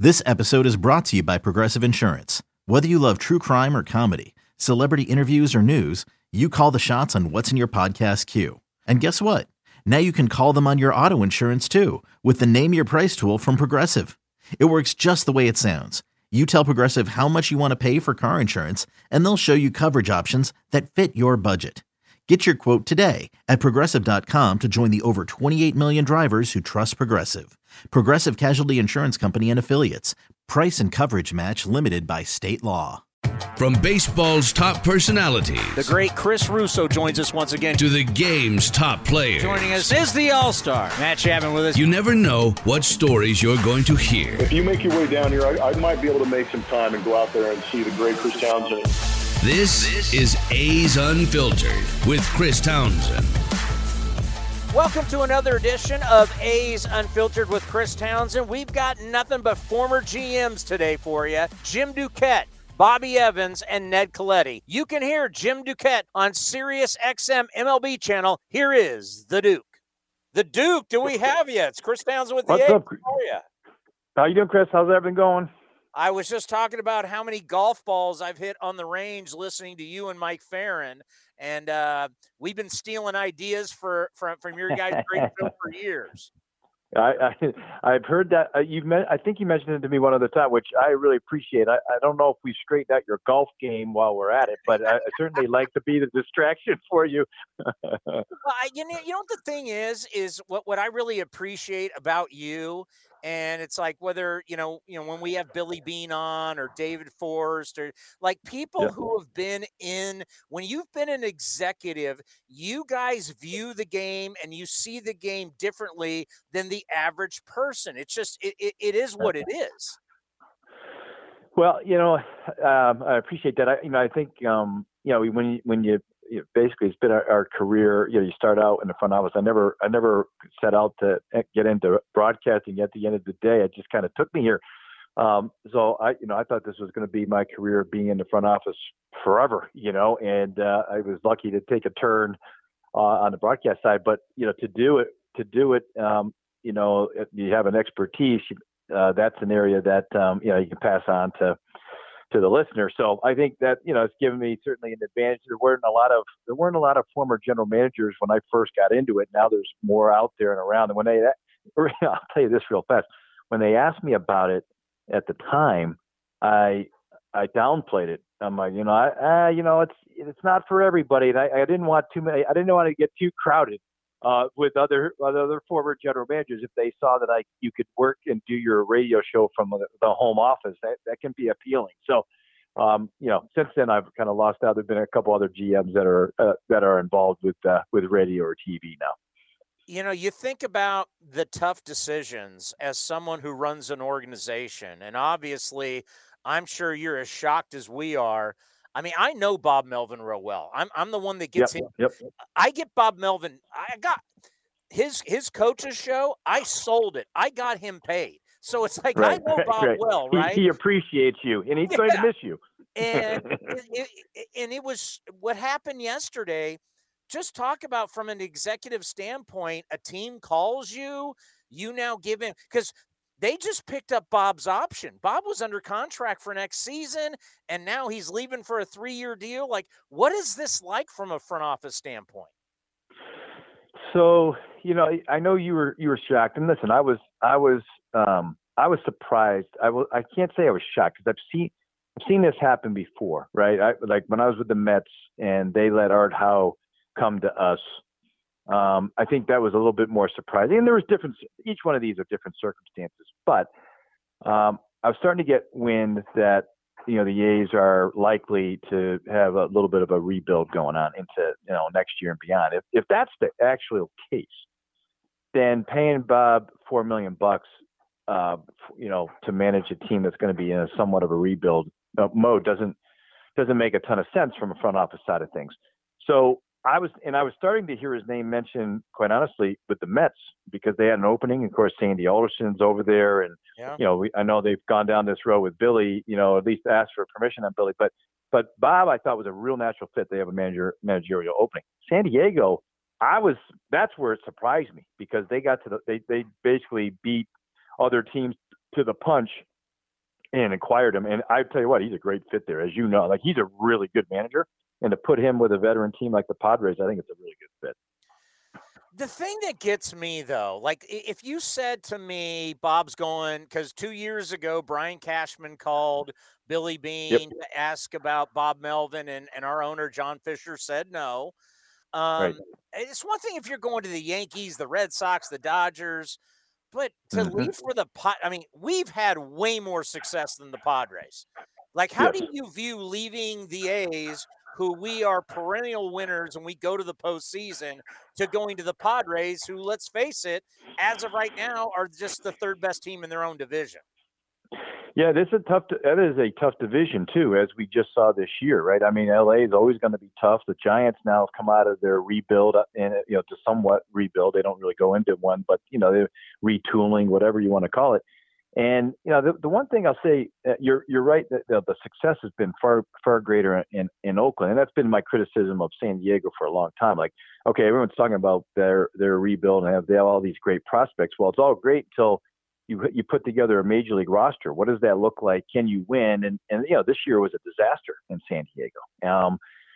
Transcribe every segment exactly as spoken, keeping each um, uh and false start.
This episode is brought to you by Progressive Insurance. Whether you love true crime or comedy, celebrity interviews or news, you call the shots on what's in your podcast queue. And guess what? Now you can call them on your auto insurance too with the Name Your Price tool from Progressive. It works just the way it sounds. You tell Progressive how much you want to pay for car insurance, and they'll show you coverage options that fit your budget. Get your quote today at progressive dot com to join the over twenty-eight million drivers who trust Progressive. Progressive Casualty Insurance Company and Affiliates. Price and coverage match limited by state law. From baseball's top personalities, the great Chris Russo joins us once again, to the game's top players. Joining us is the All-Star, Matt Chapman with us. You never know what stories you're going to hear. If you make your way down here, I, I might be able to make some time and go out there and see the great Chris Townsend. This, this is A's Unfiltered with Chris Townsend. Welcome to another edition of A's Unfiltered with Chris Townsend. We've got nothing but former G Ms today for you. Jim Duquette, Bobby Evans, and Ned Colletti. You can hear Jim Duquette on Sirius X M M L B channel. Here is the Duke. The Duke, do we have you? It's Chris Townsend with the What's A's. up? How are you? How you doing, Chris? How's everything going? I was just talking about how many golf balls I've hit on the range listening to you and Mike Farron, and uh, we've been stealing ideas for from from your guys' great show for years. I, I I've heard that uh, you've met, I think you mentioned it to me one other time, which I really appreciate. I, I don't know if we straightened out your golf game while we're at it, but I, I certainly like to be the distraction for you. Well, I, you know, you know what the thing is, is what, what I really appreciate about you. And it's like whether, you know, you know, when we have Billy Bean on or David Forrest or like people Yeah. who have been in, when you've been an executive, you guys view the game and you see the game differently than the average person. It's just, it, it, it is what it is. Well, you know, um, I appreciate that. I, you know, I think, um, you know, when you, when you, you know, basically it's been our, our career, you know, you start out in the front office. I never, I never set out to get into broadcasting at the end of the day. It just kind of took me here. Um, so I, you know, I thought this was going to be my career being in the front office forever, you know, and uh, I was lucky to take a turn uh, on the broadcast side, but, you know, to do it, to do it, um, you know, if you have an expertise, uh, that's an area that, um, you know, you can pass on to, to the listener. So I think that, you know, it's given me certainly an advantage. There weren't a lot of, there weren't a lot of former general managers when I first got into it. Now there's more out there and around. And when they, I'll tell you this real fast, when they asked me about it at the time, I, I downplayed it. I'm like, you know, I, uh, you know, it's, it's not for everybody. And I, I didn't want too many, I didn't want to get too crowded uh, with other, with other former general managers. If they saw that I, you could work and do your radio show from the, the home office, that, that can be appealing. So, um, you know, since then I've kind of lost out. There've been a couple other G Ms that are, uh, that are involved with, uh, with radio or T V now. You know, you think about the tough decisions as someone who runs an organization, and obviously I'm sure you're as shocked as we are. I mean, I know Bob Melvin real well. I'm I'm the one that gets Yep, him. yep. I get Bob Melvin. I got his his coach's show. I sold it. I got him paid. So it's like Right, I know right, Bob right. well, He- right? He, appreciates you, and he's Yeah. going to miss you. and it, it, and it was what happened yesterday. Just talk about from an executive standpoint, a team calls you, you now give him, because they just picked up Bob's option. Bob was under contract for next season, and now he's leaving for a three-year deal. Like, what is this like from a front office standpoint? So, you know, I know you were you were shocked, and listen, I was I was um, I was surprised. I will I can't say I was shocked because I've seen I've seen this happen before, right? I, like when I was with the Mets and they let Art Howe come to us. Um, I think that was a little bit more surprising, and there was different. Each one of these are different circumstances, but um, I was starting to get wind that you know the A's are likely to have a little bit of a rebuild going on into you know next year and beyond. If if that's the actual case, then paying Bob four million bucks, uh, you know, to manage a team that's going to be in a somewhat of a rebuild uh, mode doesn't doesn't make a ton of sense from a front office side of things. So I was, and I was starting to hear his name mentioned, quite honestly, with the Mets because they had an opening. Of course, Sandy Alderson's over there, and Yeah. you know, we, I know they've gone down this road with Billy. You know, at least asked for permission on Billy, but but Bob, I thought was a real natural fit. They have a manager managerial opening. San Diego, I was, that's where it surprised me because they got to the, they they basically beat other teams to the punch and acquired him. And I tell you what, he's a great fit there, as you know. Like, he's a really good manager, and to put him with a veteran team like the Padres, I think it's a really good fit. The thing that gets me, though, like if you said to me, Bob's going, because two years ago, Brian Cashman called Billy Beane Yep. to ask about Bob Melvin, and, and our owner, John Fisher, said no. Um, Right. It's one thing if you're going to the Yankees, the Red Sox, the Dodgers, but to Mm-hmm. leave for the Pod, I mean, we've had way more success than the Padres. Like, how Yes. do you view leaving the A's, who we are perennial winners and we go to the postseason, to going to the Padres, who, let's face it, as of right now, are just the third best team in their own division? Yeah, this is a tough. That is a tough division too, as we just saw this year, right? I mean, L A is always going to be tough. The Giants now have come out of their rebuild, and you know, to somewhat rebuild. They don't really go into one, but you know, they're retooling, whatever you want to call it. And you know, the, the one thing I'll say, uh, you're you're right that the, the success has been far far greater in in Oakland, and that's been my criticism of San Diego for a long time. Like, okay, everyone's talking about their their rebuild and have they have all these great prospects. Well, it's all great until you you put together a major league roster. What does that look like? Can you win? And and you know, this year was a disaster in San Diego. Um,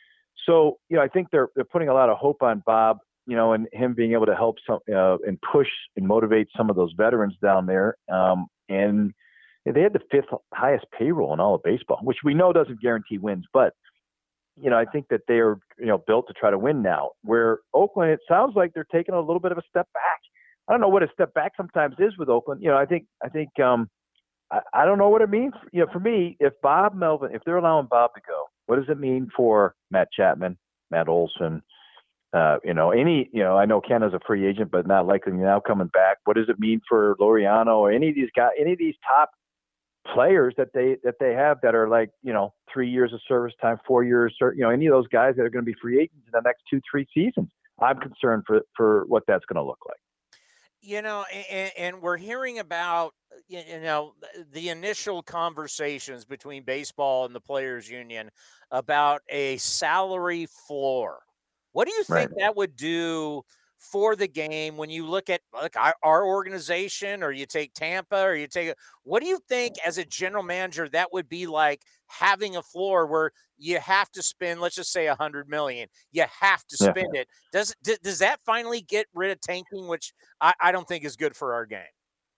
so you know, I think they're they're putting a lot of hope on Bob, you know, and him being able to help some uh, and push and motivate some of those veterans down there. Um, and they had the fifth highest payroll in all of baseball, which we know doesn't guarantee wins, but you know, I think that they are, you know, built to try to win now. Where Oakland, it sounds like they're taking a little bit of a step back. I don't know what a step back sometimes is with Oakland. You know, I think, I think, um, I, I don't know what it means. You know, for me, if Bob Melvin, if they're allowing Bob to go, what does it mean for Matt Chapman, Matt Olson? Uh, you know, any, you know, I know Ken is a free agent, but not likely now coming back. What does it mean for Laureano or any of these guys, any of these top players that they, that they have that are like, you know, three years of service time, four years, you know, any of those guys that are going to be free agents in the next two, three seasons? I'm concerned for, for what that's going to look like. You know, and, and we're hearing about, you know, the initial conversations between baseball and the players union about a salary floor. What do you think Right. that would do for the game when you look at like our, our organization, or you take Tampa, or you take, what do you think as a general manager that would be like, having a floor where you have to spend, let's just say a hundred million, you have to spend Yeah. it. Does, d- does that finally get rid of tanking, which I, I don't think is good for our game?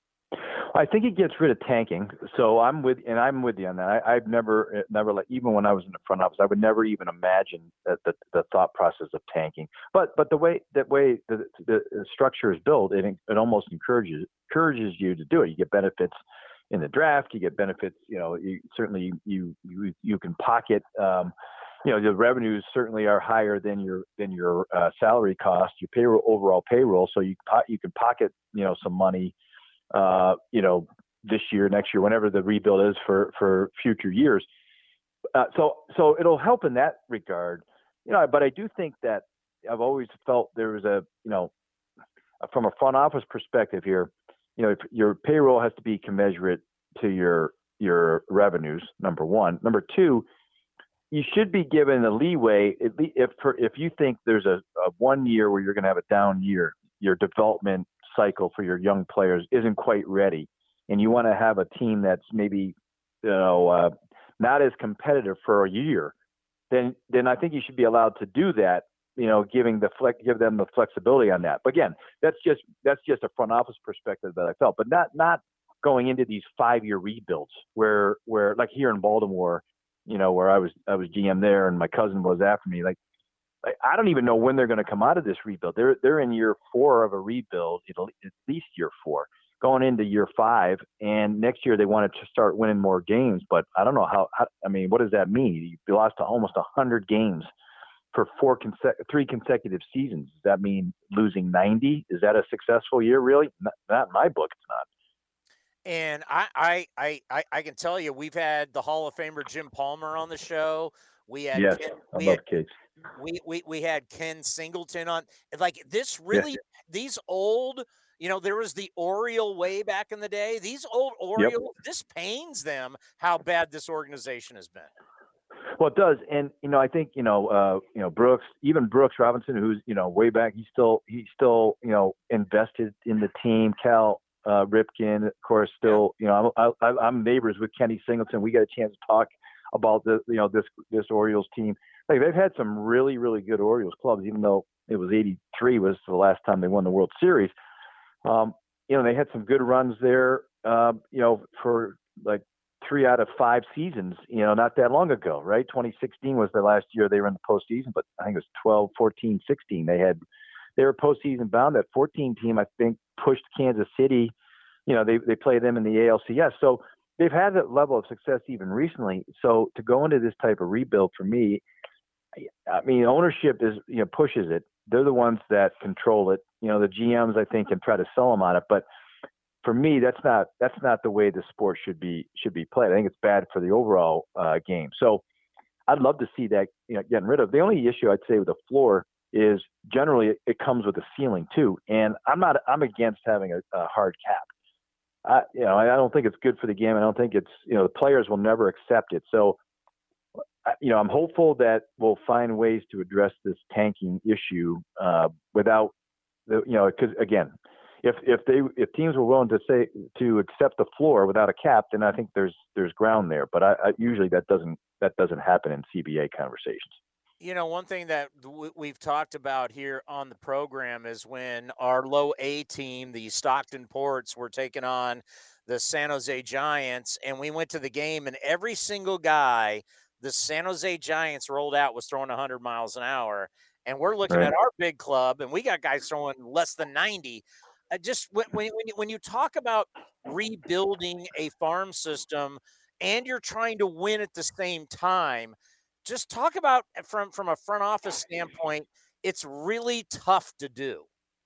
I think it gets rid of tanking. So I'm with, and I'm with you on that. I, I've never, never like, even when I was in the front office, I would never even imagine that the, the thought process of tanking. But, but the way that way the, the structure is built, it, it almost encourages encourages you to do it. You get benefits in the draft. You get benefits. You know, you certainly you you you can pocket. Um, you know, the revenues certainly are higher than your than your uh, salary cost, your payroll overall payroll. So you you can pocket, you know, some money. Uh, you know, this year, next year, whenever the rebuild is for, for future years. Uh, so, so it'll help in that regard, you know, but I do think that I've always felt there was a, you know, from a front office perspective here, you know, if your payroll has to be commensurate to your, your revenues, number one. Number two, you should be given a leeway at least if, for, if you think there's a, a one year where you're going to have a down year, your development cycle for your young players isn't quite ready, and you want to have a team that's maybe, you know, uh, not as competitive for a year, then then I think you should be allowed to do that. You know, giving the flex, give them the flexibility on that. But again, that's just that's just a front office perspective that I felt, but not not going into these five year rebuilds where where like here in Baltimore, you know, where I was I was G M there, and my cousin was after me, like. I don't even know when they're going to come out of this rebuild. They're they're in year four of a rebuild, at least year four, going into year five. And next year they wanted to start winning more games. But I don't know how. how I mean, what does that mean? You lost to almost a hundred games for four conse- three consecutive seasons. Does that mean losing ninety? Is that a successful year? Really? Not, not in my book. It's not. And I, I, I, I, I can tell you, we've had the Hall of Famer Jim Palmer on the show. We had Yes, Ken, I we love had, kids. we, we we had Ken Singleton on. Like this really, Yeah. these old, you know, there was the Oriole way back in the day. These old Orioles, yep. This pains them how bad this organization has been. Well, it does, and you know, I think you know, uh, you know, Brooks, even Brooks Robinson, who's you know way back, he's still he's still you know invested in the team. Cal uh, Ripken, of course, still, you know, I'm, I, I'm neighbors with Kenny Singleton. We got a chance to talk about the, you know, this, this Orioles team. Like, they've had some really, really good Orioles clubs, even though it was eighty-three was the last time they won the World Series. Um, you know, they had some good runs there, uh, you know, for like three out of five seasons, you know, not that long ago, right? twenty sixteen was the last year they were in the postseason, but I think it was twelve, fourteen, sixteen. They had, they were postseason bound. That fourteen team, I think, pushed Kansas City. You know, they, they played them in the A L C S. So they've had that level of success even recently. So to go into this type of rebuild for me, I mean, ownership is, you know, pushes it. They're the ones that control it. You know, the G Ms, I think, can try to sell them on it. But for me, that's not that's not the way the sport should be should be played. I think it's bad for the overall uh, game. So I'd love to see that, you know, getting rid of. The only issue I'd say with the floor is generally it, it comes with a ceiling too. And I'm not I'm against having a, a hard cap. I, you know, I don't think it's good for the game. I don't think it's, you know, the players will never accept it. So, you know, I'm hopeful that we'll find ways to address this tanking issue uh, without, the, you know, because again, if if they if teams were willing to say to accept the floor without a cap, then I think there's there's ground there. But I, I usually that doesn't that doesn't happen in C B A conversations. You know, one thing that w- we've talked about here on the program is when our low A team, the Stockton Ports, were taking on the San Jose Giants, and we went to the game, and every single guy the San Jose Giants rolled out was throwing one hundred miles an hour, and we're looking Right. at our big club, and we got guys throwing less than ninety. Uh, just when, when, when you, when you talk about rebuilding a farm system and you're trying to win at the same time, just talk about from from a front office standpoint, it's really tough to do.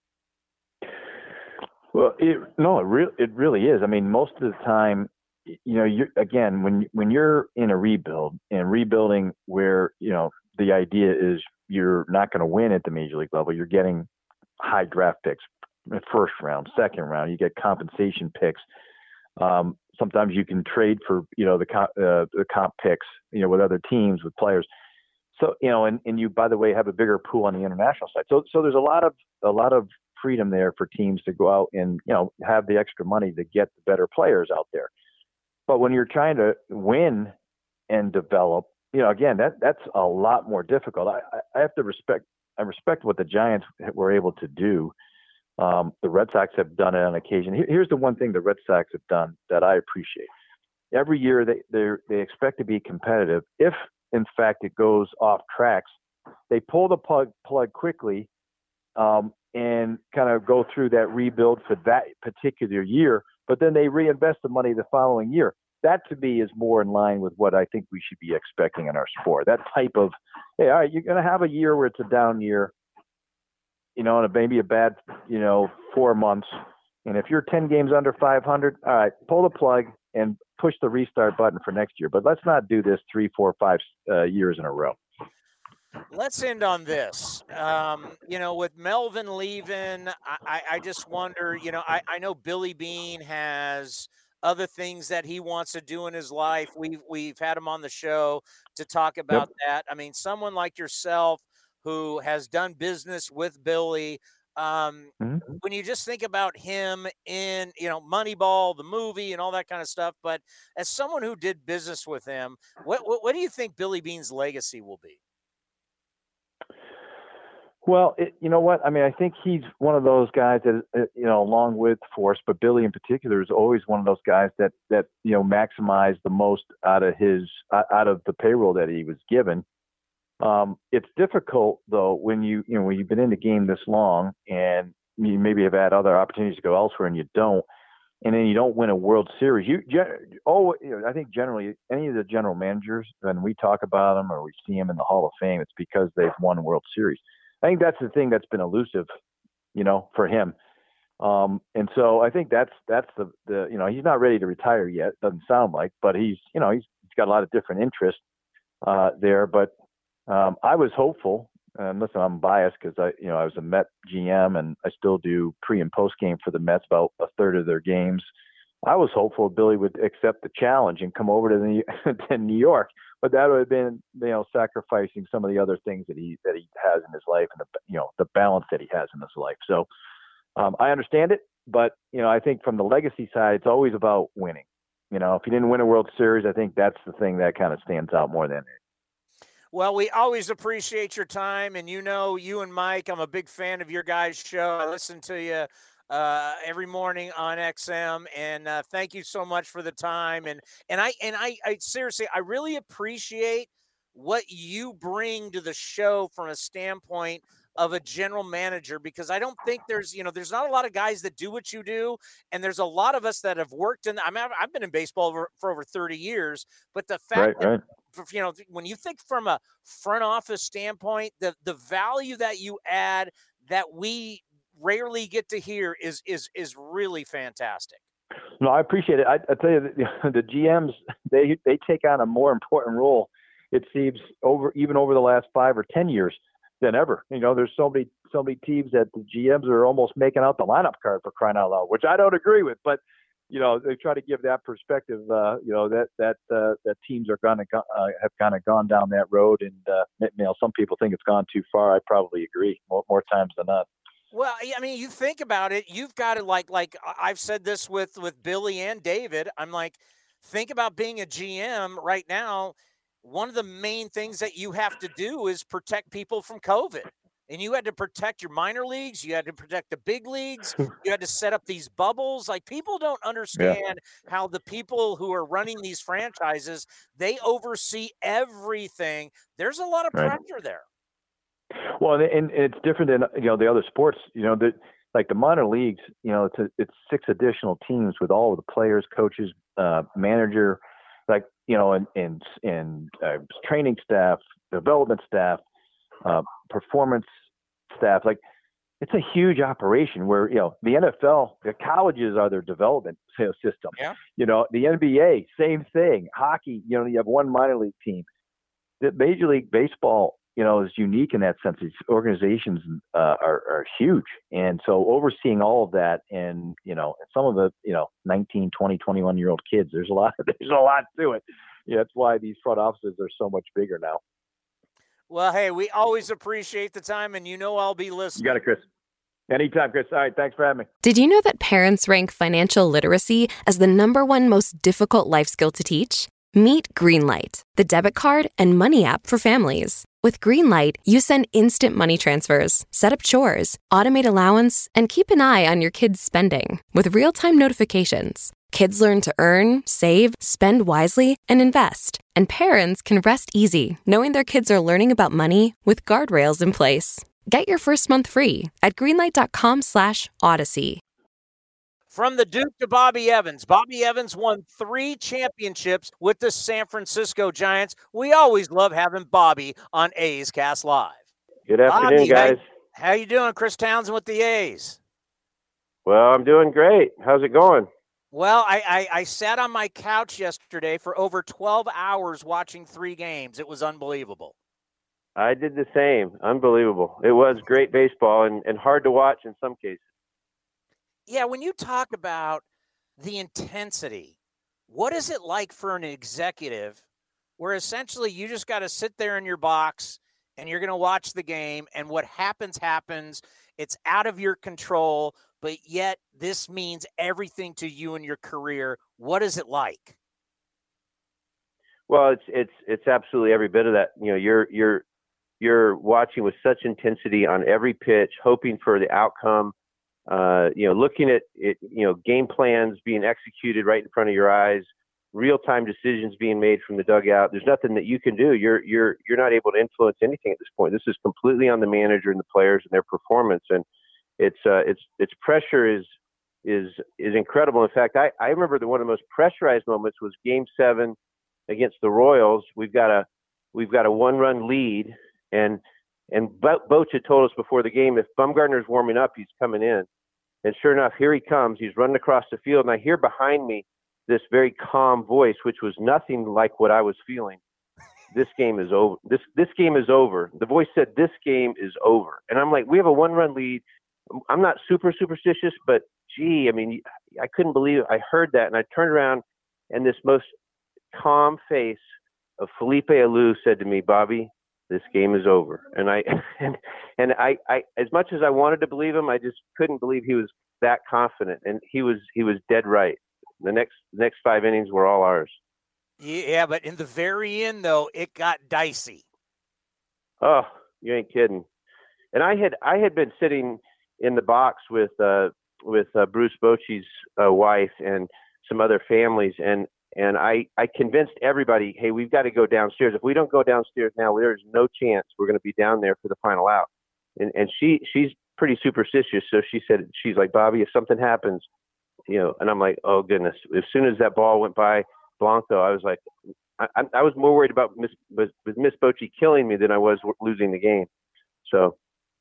Well, it, no, it really it really is. I mean, most of the time, you know, you again when when you're in a rebuild and rebuilding where, you know, the idea is you're not going to win at the major league level, you're getting high draft picks, first round, second round, you get compensation picks. Um, sometimes you can trade for, you know, the comp, uh, the comp picks, you know, with other teams, with players. So, you know, and, and you, by the way, have a bigger pool on the international side. So, so there's a lot of, a lot of freedom there for teams to go out and, you know, have the extra money to get the better players out there. But when you're trying to win and develop, you know, again, that that's a lot more difficult. I, I have to respect, I respect what the Giants were able to do. Um, the Red Sox have done it on occasion. Here's the one thing the Red Sox have done that I appreciate. Every year they they expect to be competitive. If, in fact, it goes off tracks, they pull the plug, plug quickly um, and kind of go through that rebuild for that particular year, but then they reinvest the money the following year. That, to me, is more in line with what I think we should be expecting in our sport. That type of, hey, all right, you're going to have a year where it's a down year, you know, and maybe a bad, you know, four months. And if you're ten games under five hundred, all right, pull the plug and push the restart button for next year. But let's not do this three, four, five uh, years in a row. Let's end on this. Um, you know, with Melvin leaving, I, I, I just wonder, you know, I, I know Billy Beane has other things that he wants to do in his life. We've, we've had him on the show to talk about yep. that. I mean, someone like yourself who has done business with Billy, um, mm-hmm. when you just think about him in, you know, Moneyball, the movie and all that kind of stuff, but as someone who did business with him, what, what, what do you think Billy Beane's legacy will be? Well, it, you know what? I mean, I think he's one of those guys that, you know, along with Forrest, but Billy in particular is always one of those guys that, that, you know, maximized the most out of his, out of the payroll that he was given. Um, it's difficult though, when you, you know, when you've been in the game this long and you maybe have had other opportunities to go elsewhere and you don't, and then you don't win a World Series. You, oh, you know, I think generally any of the general managers, when we talk about them or we see them in the Hall of Fame, it's because they've won a World Series. I think that's the thing that's been elusive, you know, for him. Um, and so I think that's, that's the, the, you know, he's not ready to retire yet. Doesn't sound like, but he's, you know, he's, he's got a lot of different interests uh, there. But um, I was hopeful, and listen, I'm biased because I, you know, I was a Met G M and I still do pre and post game for the Mets, about a third of their games. I was hopeful Billy would accept the challenge and come over to, the, to New York. But that would have been, you know, sacrificing some of the other things that he that he has in his life and the, you know, the balance that he has in his life. So um, I understand it, but you know, I think from the legacy side, it's always about winning. You know, if you didn't win a World Series, I think that's the thing that kind of stands out more than it. Well, we always appreciate your time, and you know, you and Mike, I'm a big fan of your guys' show. I listen to you uh, every morning on X M, and uh, thank you so much for the time. And and I and I, I seriously, I really appreciate what you bring to the show from a standpoint of a general manager, because I don't think there's, you know, there's not a lot of guys that do what you do, and there's a lot of us that have worked in. I mean, I've, I've been in baseball over, for over thirty years, but the fact right, that right. you know, when you think from a front office standpoint, the the value that you add that we rarely get to hear is is is really fantastic. No, I appreciate it. I, I tell you, the, the G Ms they they take on a more important role, it seems, over even over the last five or ten years than ever. You know, there's so many so many teams that the G Ms are almost making out the lineup card, for crying out loud, which I don't agree with, but. You know, they try to give that perspective. Uh, you know that that uh, that teams are going to go, uh, have kind of gone down that road, and uh, you know, some people think it's gone too far. I probably agree more, more times than not. Well, I mean, you think about it. You've got to like like I've said this with with Billy and David. I'm like, think about being a G M right now. One of the main things that you have to do is protect people from COVID. And you had to protect your minor leagues. You had to protect the big leagues. You had to set up these bubbles. Like, people don't understand yeah. how the people who are running these franchises, they oversee everything. There's a lot of right. pressure there. Well, and, and it's different than, you know, the other sports, you know, that like the minor leagues, you know, it's, a, it's six additional teams with all of the players, coaches, uh, manager, like, you know, and, and, and uh, training staff, development staff, uh, performance staff. Like, it's a huge operation where, you know, the N F L, the colleges are their development system. Yeah. You know, the N B A, same thing. Hockey, you know, you have one minor league team. The Major League Baseball, you know, is unique in that sense. These organizations uh, are, are huge. And so overseeing all of that, and, you know, some of the, you know, nineteen, twenty, twenty-one year old kids, there's a lot, there's a lot to it. Yeah, that's why these front offices are so much bigger now. Well, hey, we always appreciate the time, and you know I'll be listening. You got it, Chris. Anytime, Chris. All right, thanks for having me. Did you know that parents rank financial literacy as the number one most difficult life skill to teach? Meet Greenlight, the debit card and money app for families. With Greenlight, you send instant money transfers, set up chores, automate allowance, and keep an eye on your kids' spending with real-time notifications. Kids learn to earn, save, spend wisely, and invest. And parents can rest easy knowing their kids are learning about money with guardrails in place. Get your first month free at greenlight.com slash odyssey. From the Duke to Bobby Evans. Bobby Evans won three championships with the San Francisco Giants. We always love having Bobby on A's Cast Live. Good afternoon, Bobby, guys. How, how you doing? Chris Townsend with the A's. Well, I'm doing great. How's it going? Well, I, I, I sat on my couch yesterday for over twelve hours watching three games. It was unbelievable. I did the same. Unbelievable. It was great baseball and, and hard to watch in some cases. Yeah, when you talk about the intensity, what is it like for an executive where essentially you just got to sit there in your box and you're going to watch the game, and what happens, happens. It's out of your control, but yet this means everything to you and your career. What is it like? Well, it's it's it's absolutely every bit of that. You know, you're you're you're watching with such intensity on every pitch, hoping for the outcome. Uh, you know, looking at it, you know, game plans being executed right in front of your eyes, real-time decisions being made from the dugout. There's nothing that you can do. You're you're you're not able to influence anything at this point. This is completely on the manager and the players and their performance. And it's uh, it's it's pressure is is is incredible. In fact, I, I remember that one of the most pressurized moments was Game Seven against the Royals. We've got a we've got a one-run lead, and and Boch had told us before the game, if Bumgarner's warming up, he's coming in. And sure enough, here he comes. He's running across the field, and I hear behind me this very calm voice, which was nothing like what I was feeling. This game is over. This this game is over. The voice said, "This game is over." And I'm like, we have a one-run lead. I'm not super superstitious, but gee, I mean, I couldn't believe it. I heard that, and I turned around, and this most calm face of Felipe Alou said to me, "Bobby, this game is over. And I, and, and I, I, as much as I wanted to believe him, I just couldn't believe he was that confident. And he was, he was dead right. The next, next five innings were all ours. Yeah, but in the very end, though, it got dicey. Oh, you ain't kidding. And I had, I had been sitting in the box with, uh, with uh, Bruce Bochy's uh, wife and some other families. And, and I, I convinced everybody, hey, we've got to go downstairs. If we don't go downstairs now, there's no chance we're going to be down there for the final out. And, and she, she's pretty superstitious. So she said, she's like, Bobby, if something happens, you know, and I'm like, oh goodness. As soon as that ball went by Blanco, I was like, I, I was more worried about Miss, Miss Bochy killing me than I was losing the game. So.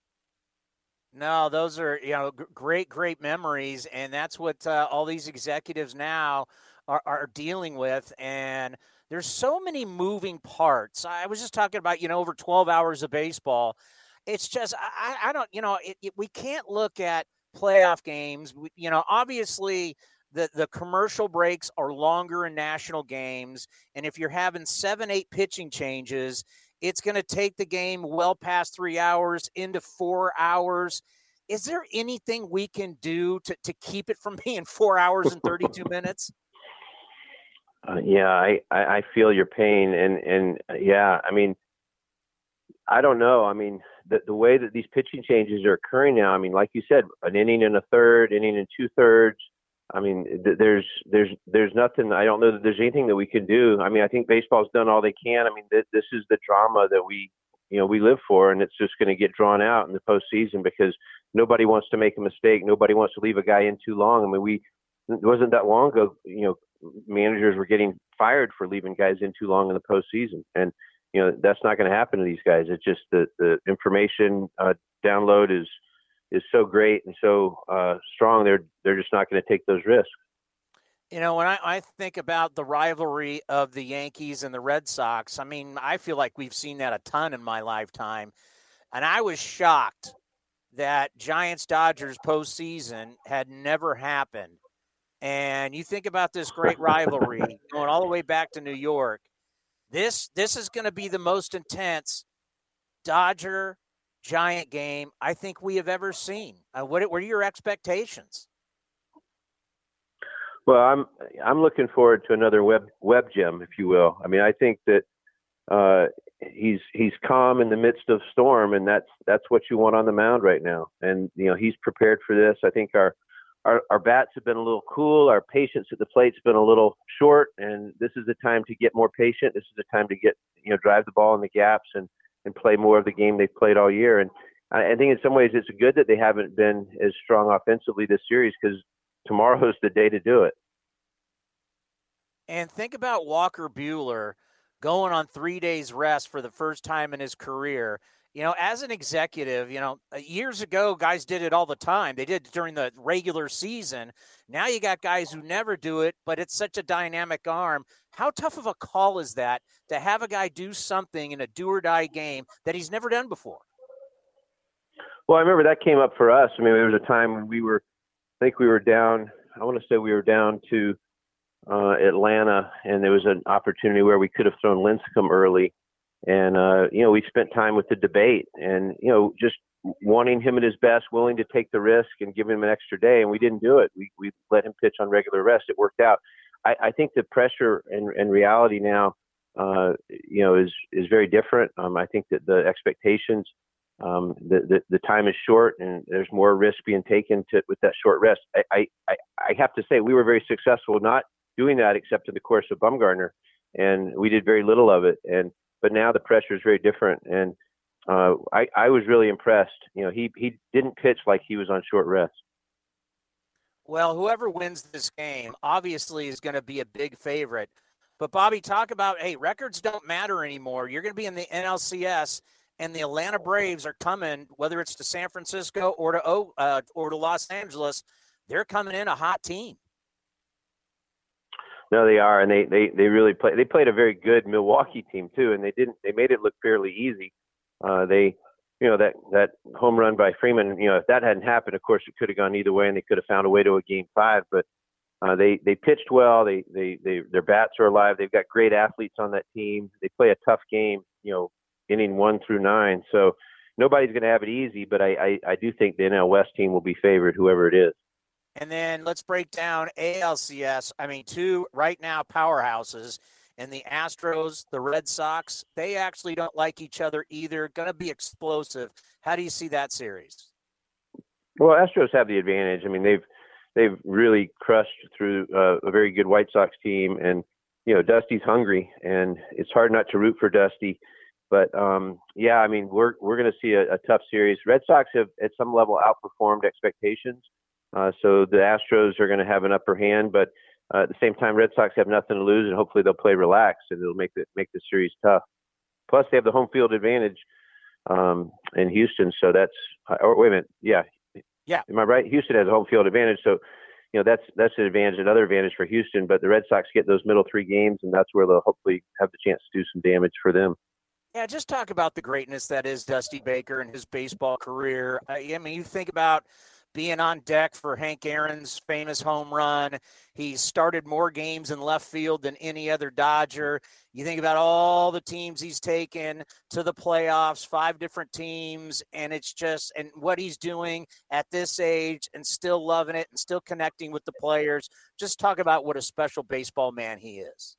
No, those are, you know, g- great, great memories. And that's what uh, all these executives now are, are dealing with. And there's so many moving parts. I was just talking about, you know, over twelve hours of baseball. It's just, I, I don't, you know, it, it, we can't look at playoff games. We, you know, obviously the, the commercial breaks are longer in national games. And if you're having seven, eight pitching changes, it's going to take the game well past three hours into four hours. Is there anything we can do to, to keep it from being four hours and thirty-two minutes? Uh, yeah, I, I, I feel your pain. And, and uh, yeah, I mean, I don't know. I mean, the, the way that these pitching changes are occurring now, I mean, like you said, an inning and a third, inning and two thirds. I mean, th- there's there's there's nothing. I don't know that there's anything that we can do. I mean, I think baseball's done all they can. I mean, th- this is the drama that we, you know, we live for, and it's just going to get drawn out in the postseason because nobody wants to make a mistake. Nobody wants to leave a guy in too long. I mean, we it wasn't that long ago, you know, managers were getting fired for leaving guys in too long in the postseason, and you know that's not going to happen to these guys. It's just the the information uh, download is. is so great and so uh, strong, they're they're just not going to take those risks. You know, when I, I think about the rivalry of the Yankees and the Red Sox, I mean, I feel like we've seen that a ton in my lifetime. And I was shocked that Giants-Dodgers postseason had never happened. And you think about this great rivalry going all the way back to New York. This, this is going to be the most intense Dodger Giant game I think we have ever seen. Uh, what, what are your expectations? Well, I'm I'm looking forward to another web web gem, if you will. I mean, I think that uh, he's he's calm in the midst of storm, and that's that's what you want on the mound right now. And you know, he's prepared for this. I think our our, our bats have been a little cool. Our patience at the plate's been a little short, and this is the time to get more patient. This is the time to get you know drive the ball in the gaps and. and play more of the game they've played all year. And I think in some ways it's good that they haven't been as strong offensively this series because tomorrow's the day to do it. And think about Walker Buehler going on three days rest for the first time in his career. You know, as an executive, you know, years ago, guys did it all the time. They did it during the regular season. Now you got guys who never do it, but it's such a dynamic arm. How tough of a call is that to have a guy do something in a do-or-die game that he's never done before? Well, I remember that came up for us. I mean, there was a time when we were, I think we were down, I want to say we were down to uh, Atlanta, and there was an opportunity where we could have thrown Lincecum early. And, uh, you know, we spent time with the debate and, you know, just wanting him at his best, willing to take the risk and give him an extra day. And we didn't do it. We we let him pitch on regular rest. It worked out. I, I think the pressure and, and reality now, uh, you know, is, is very different. Um, I think that the expectations, um, the, the, the time is short and there's more risk being taken to, with that short rest. I, I, I have to say we were very successful not doing that except in the course of Bumgarner. And we did very little of it. And, But now the pressure is very different, and uh, I, I was really impressed. You know, he he didn't pitch like he was on short rest. Well, whoever wins this game obviously is going to be a big favorite. But, Bobby, talk about, hey, records don't matter anymore. You're going to be in the N L C S, and the Atlanta Braves are coming, whether it's to San Francisco or to uh, or to Los Angeles, they're coming in a hot team. No, they are, and they, they, they really play. They played a very good Milwaukee team too, and they didn't. They made it look fairly easy. Uh, they, you know, that that home run by Freeman. You know, if that hadn't happened, of course, it could have gone either way, and they could have found a way to a game five. But uh, they they pitched well. They, they they their bats are alive. They've got great athletes on that team. They play a tough game. You know, inning one through nine. So nobody's going to have it easy, but I, I, I do think the N L West team will be favored, whoever it is. And then let's break down A L C S. I mean, two right now powerhouses, and the Astros, the Red Sox, they actually don't like each other either. Going to be explosive. How do you see that series? Well, Astros have the advantage. I mean, they've they've really crushed through uh, a very good White Sox team, and you know, Dusty's hungry, and it's hard not to root for Dusty. But um, yeah, I mean, we're we're going to see a, a tough series. Red Sox have at some level outperformed expectations, uh, so the Astros are going to have an upper hand. But uh, at the same time, Red Sox have nothing to lose, and hopefully they'll play relaxed, and it'll make the make the series tough. Plus, they have the home field advantage um, in Houston, so that's. Or wait a minute, yeah. Yeah. Am I right? Houston has a home field advantage. So, you know, that's that's an advantage, another advantage for Houston. But the Red Sox get those middle three games, and that's where they'll hopefully have the chance to do some damage for them. Yeah, just talk about the greatness that is Dusty Baker and his baseball career. I mean, you think about being on deck for Hank Aaron's famous home run. He started more games in left field than any other Dodger. You think about all the teams he's taken to the playoffs, five different teams, and it's just, and what he's doing at this age and still loving it and still connecting with the players. Just talk about what a special baseball man he is.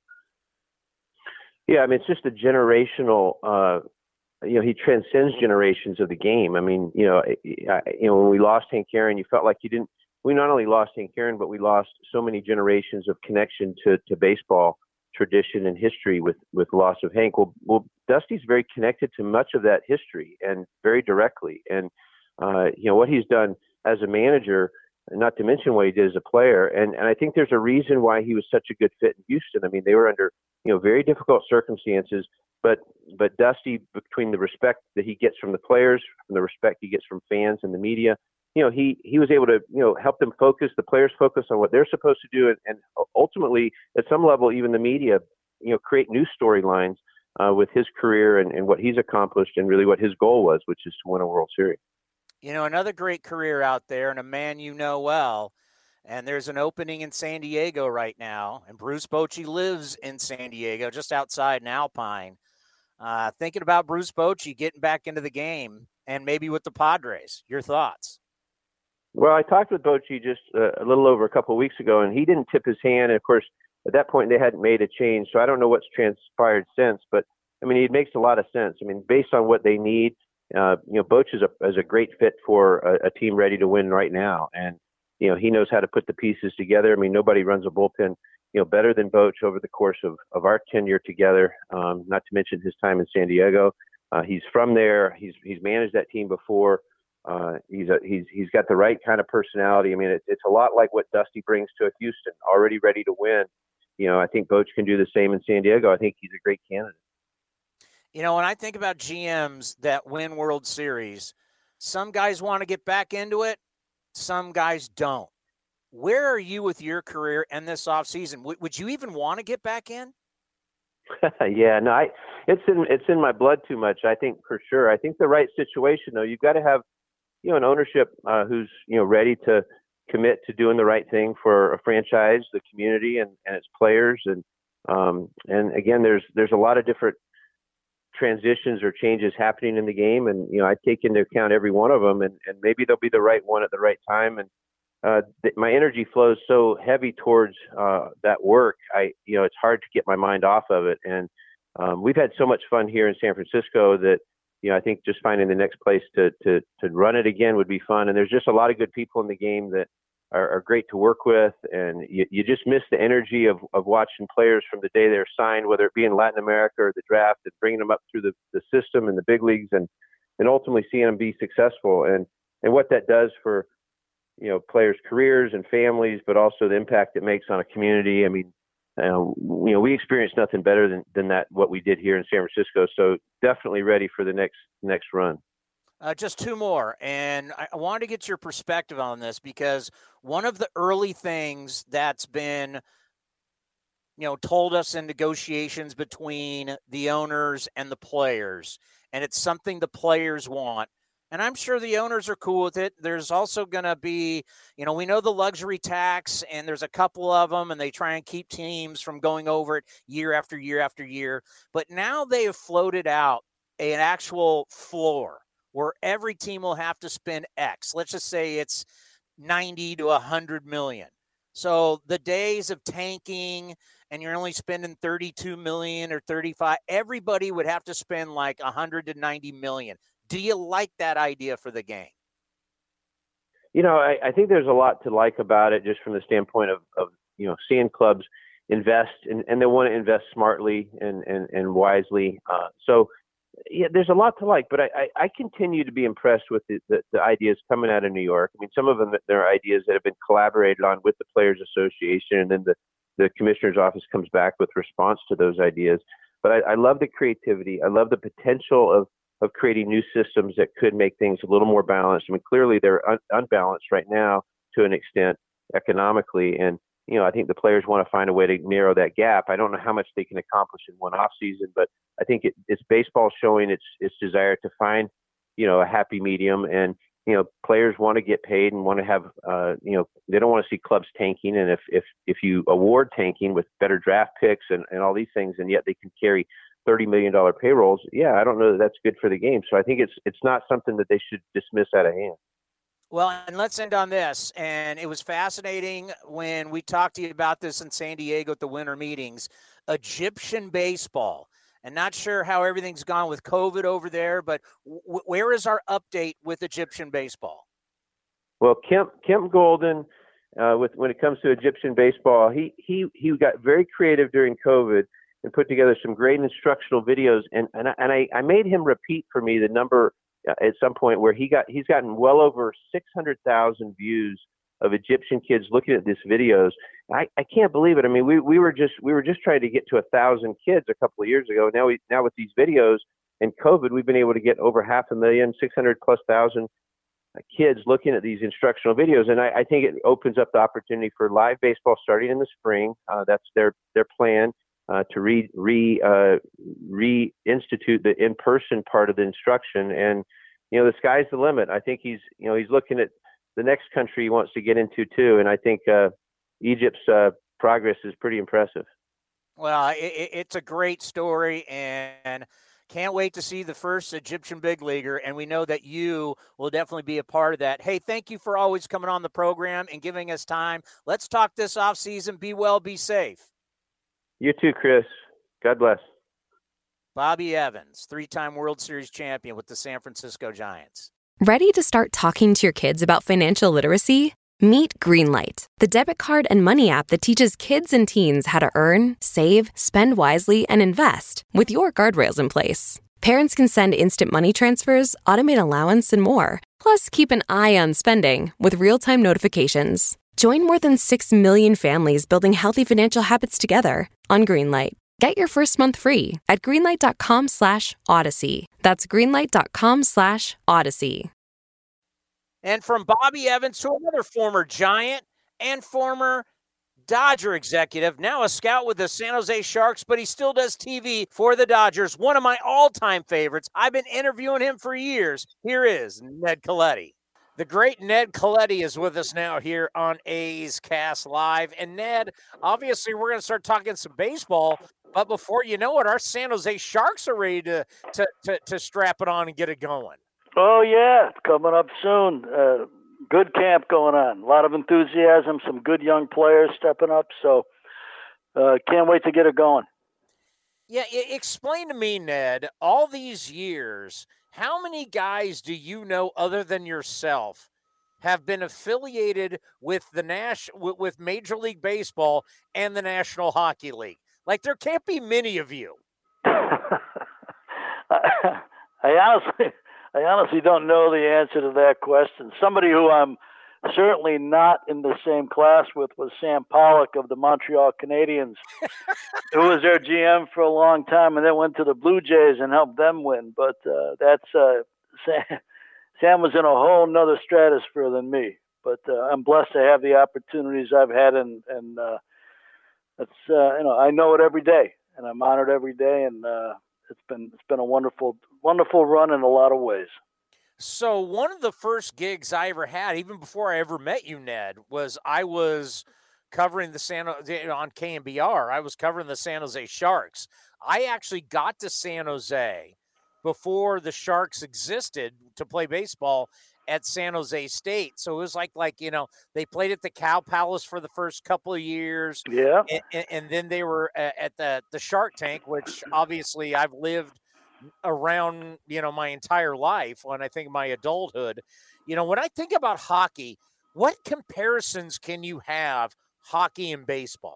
Yeah, I mean, it's just a generational, uh, you know, he transcends generations of the game. I mean, you know, I, you know, when we lost Hank Aaron, you felt like you didn't, we not only lost Hank Aaron, but we lost so many generations of connection to, to baseball tradition and history with, with the loss of Hank. Well, well, Dusty's very connected to much of that history and very directly. And, uh, you know, what he's done as a manager, not to mention what he did as a player. And, and I think there's a reason why he was such a good fit in Houston. I mean, they were under, you know, very difficult circumstances, but, but Dusty, between the respect that he gets from the players, from the respect he gets from fans and the media, you know, he, he was able to, you know, help them focus, the players focus on what they're supposed to do. And, and ultimately, at some level, even the media, you know, create new storylines uh, with his career and, and what he's accomplished and really what his goal was, which is to win a World Series. You know, another great career out there and a man you know well, and there's an opening in San Diego right now, and Bruce Bochy lives in San Diego, just outside in Alpine. Uh, thinking about Bruce Bochy getting back into the game and maybe with the Padres. Your thoughts? Well, I talked with Bochy just uh, a little over a couple of weeks ago, and he didn't tip his hand. And, of course, at that point, they hadn't made a change, so I don't know what's transpired since. But, I mean, it makes a lot of sense. I mean, based on what they need, uh, you know, Bochy is a, is a great fit for a, a team ready to win right now. And, you know, he knows how to put the pieces together. I mean, nobody runs a bullpen, you know, better than Bochy over the course of, of our tenure together, um, not to mention his time in San Diego. Uh, he's from there. He's he's managed that team before. Uh, he's a, he's he's got the right kind of personality. I mean, it, it's a lot like what Dusty brings to a Houston, already ready to win. You know, I think Bochy can do the same in San Diego. I think he's a great candidate. You know, when I think about G Ms that win World Series, some guys want to get back into it, some guys don't. Where are you with your career and this offseason? W- would you even want to get back in? yeah, no, I, it's in it's in my blood too much. I think for sure. I think the right situation though, you've got to have, you know, an ownership uh, who's you know ready to commit to doing the right thing for a franchise, the community, and, and its players. And um, and again, there's there's a lot of different transitions or changes happening in the game, and you know, I take into account every one of them, and, and maybe they'll be the right one at the right time. And uh, th- my energy flows so heavy towards uh, that work. I, you know, it's hard to get my mind off of it. And um, we've had so much fun here in San Francisco that, you know, I think just finding the next place to to to run it again would be fun. And there's just a lot of good people in the game that are, are great to work with. And you, you just miss the energy of, of watching players from the day they're signed, whether it be in Latin America or the draft, and bringing them up through the, the system and the big leagues, and and ultimately seeing them be successful. And and what that does for, you know, players' careers and families, but also the impact it makes on a community. I mean, um, you know, we experienced nothing better than, than that, what we did here in San Francisco. So definitely ready for the next next run. Uh, just two more. And I, I wanted to get your perspective on this, because one of the early things that's been, you know, told us in negotiations between the owners and the players, and it's something the players want, and I'm sure the owners are cool with it. There's also going to be, you know, we know the luxury tax, and there's a couple of them, and they try and keep teams from going over it year after year after year. But now they have floated out an actual floor where every team will have to spend X. Let's just say it's ninety to one hundred million. So the days of tanking and you're only spending thirty-two million or thirty-five, everybody would have to spend like one hundred to ninety million. Do you like that idea for the game? You know, I, I think there's a lot to like about it, just from the standpoint of, of you know, seeing clubs invest, and, and they want to invest smartly and, and, and wisely. Uh, so, yeah, there's a lot to like, but I, I, I continue to be impressed with the, the, the ideas coming out of New York. I mean, some of them, there are ideas that have been collaborated on with the Players Association, and then the, the commissioner's office comes back with response to those ideas. But I, I love the creativity. I love the potential of, of creating new systems that could make things a little more balanced. I mean, clearly they're un- unbalanced right now to an extent economically. And, you know, I think the players want to find a way to narrow that gap. I don't know how much they can accomplish in one off season, but I think it, it's baseball showing its its desire to find, you know, a happy medium. And, you know, players want to get paid and want to have, uh, you know, they don't want to see clubs tanking. And if if if you award tanking with better draft picks and, and all these things, and yet they can carry thirty million dollars payrolls, yeah, I don't know that that's good for the game. So I think it's it's not something that they should dismiss out of hand. Well, and let's end on this. And it was fascinating when we talked to you about this in San Diego at the winter meetings, Egyptian baseball. And not sure how everything's gone with COVID over there, but w- where is our update with Egyptian baseball? Well, Kemp Kemp Golden, uh, with when it comes to Egyptian baseball, he he he got very creative during COVID and put together some great instructional videos. And and I, and I, I made him repeat for me the number at some point where he got he's gotten well over six hundred thousand views of Egyptian kids looking at these videos. I, I can't believe it. I mean, we, we were just we were just trying to get to a thousand kids a couple of years ago. Now we now with these videos and COVID, we've been able to get over half a million, six hundred plus thousand kids looking at these instructional videos. And I, I think it opens up the opportunity for live baseball starting in the spring. Uh, that's their their plan. Uh, to re re uh, reinstitute the in-person part of the instruction, and you know the sky's the limit. I think he's you know he's looking at the next country he wants to get into too, and I think uh, Egypt's uh, progress is pretty impressive. Well, it, it's a great story, and can't wait to see the first Egyptian big leaguer, and we know that you will definitely be a part of that. Hey, thank you for always coming on the program and giving us time. Let's talk this off season. Be well, be safe. You too, Chris. God bless. Bobby Evans, three-time World Series champion with the San Francisco Giants. Ready to start talking to your kids about financial literacy? Meet Greenlight, the debit card and money app that teaches kids and teens how to earn, save, spend wisely, and invest with your guardrails in place. Parents can send instant money transfers, automate allowance, and more. Plus, keep an eye on spending with real-time notifications. Join more than six million families building healthy financial habits together on Greenlight. Get your first month free at greenlight.com slash odyssey. That's greenlight.com slash odyssey. And from Bobby Evans to another former Giant and former Dodger executive, now a scout with the San Jose Sharks, but he still does T V for the Dodgers. One of my all-time favorites. I've been interviewing him for years. Here is Ned Colletti. The great Ned Colletti is with us now here on A's Cast Live. And Ned, obviously we're going to start talking some baseball, but before you know it, our San Jose Sharks are ready to, to, to, to strap it on and get it going. Oh, yeah, it's coming up soon. Uh, good camp going on. A lot of enthusiasm, some good young players stepping up. So uh, can't wait to get it going. Yeah, explain to me, Ned, all these years, how many guys do you know other than yourself have been affiliated with the Nash with Major League Baseball and the National Hockey League? Like, there can't be many of you. I honestly, I honestly don't know the answer to that question. Somebody who I'm certainly not in the same class with was Sam Pollock of the Montreal Canadiens, who was their G M for a long time and then went to the Blue Jays and helped them win. But uh, that's uh, Sam, Sam was in a whole nother stratosphere than me. But uh, I'm blessed to have the opportunities I've had, and and uh, it's uh, you know I know it every day, and I'm honored every day, and uh, it's been it's been a wonderful wonderful run in a lot of ways. So one of the first gigs I ever had, even before I ever met you, Ned, was I was covering the San on K M B R. I was covering the San Jose Sharks. I actually got to San Jose before the Sharks existed to play baseball at San Jose State. So it was like, like, you know, they played at the Cow Palace for the first couple of years. Yeah. And, and then they were at the, the Shark Tank, which obviously I've lived around, you know, my entire life when I think of my adulthood. You know, when I think about hockey, what comparisons can you have hockey and baseball?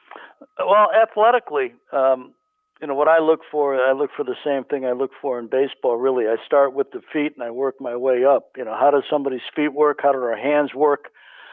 Well, athletically, um, you know, what I look for, I look for the same thing I look for in baseball, really. I start with the feet and I work my way up. You know, how does somebody's feet work? How do their hands work?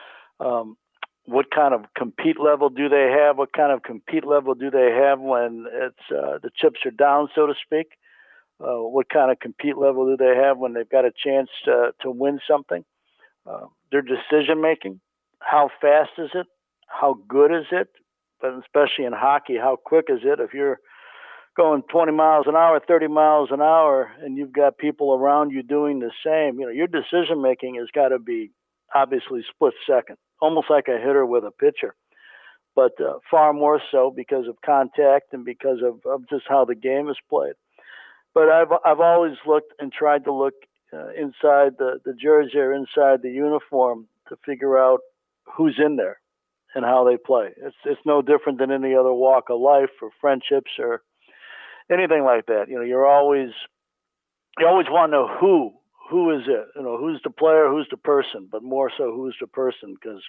Um, what kind of compete level do they have? What kind of compete level do they have when it's uh, the chips are down, so to speak? Uh, what kind of compete level do they have when they've got a chance to, to win something? Uh, their decision making, how fast is it? How good is it? But especially in hockey, how quick is it? If you're going twenty miles an hour, thirty miles an hour, and you've got people around you doing the same, you know, your decision making has got to be obviously split second, almost like a hitter with a pitcher, but uh, far more so because of contact and because of, of just how the game is played. But I've I've always looked and tried to look uh, inside the, the jersey or inside the uniform to figure out who's in there and how they play. It's it's no different than any other walk of life or friendships or anything like that. You know, you're always you always want to know who who is it. You know, who's the player, who's the person, but more so who's the person, because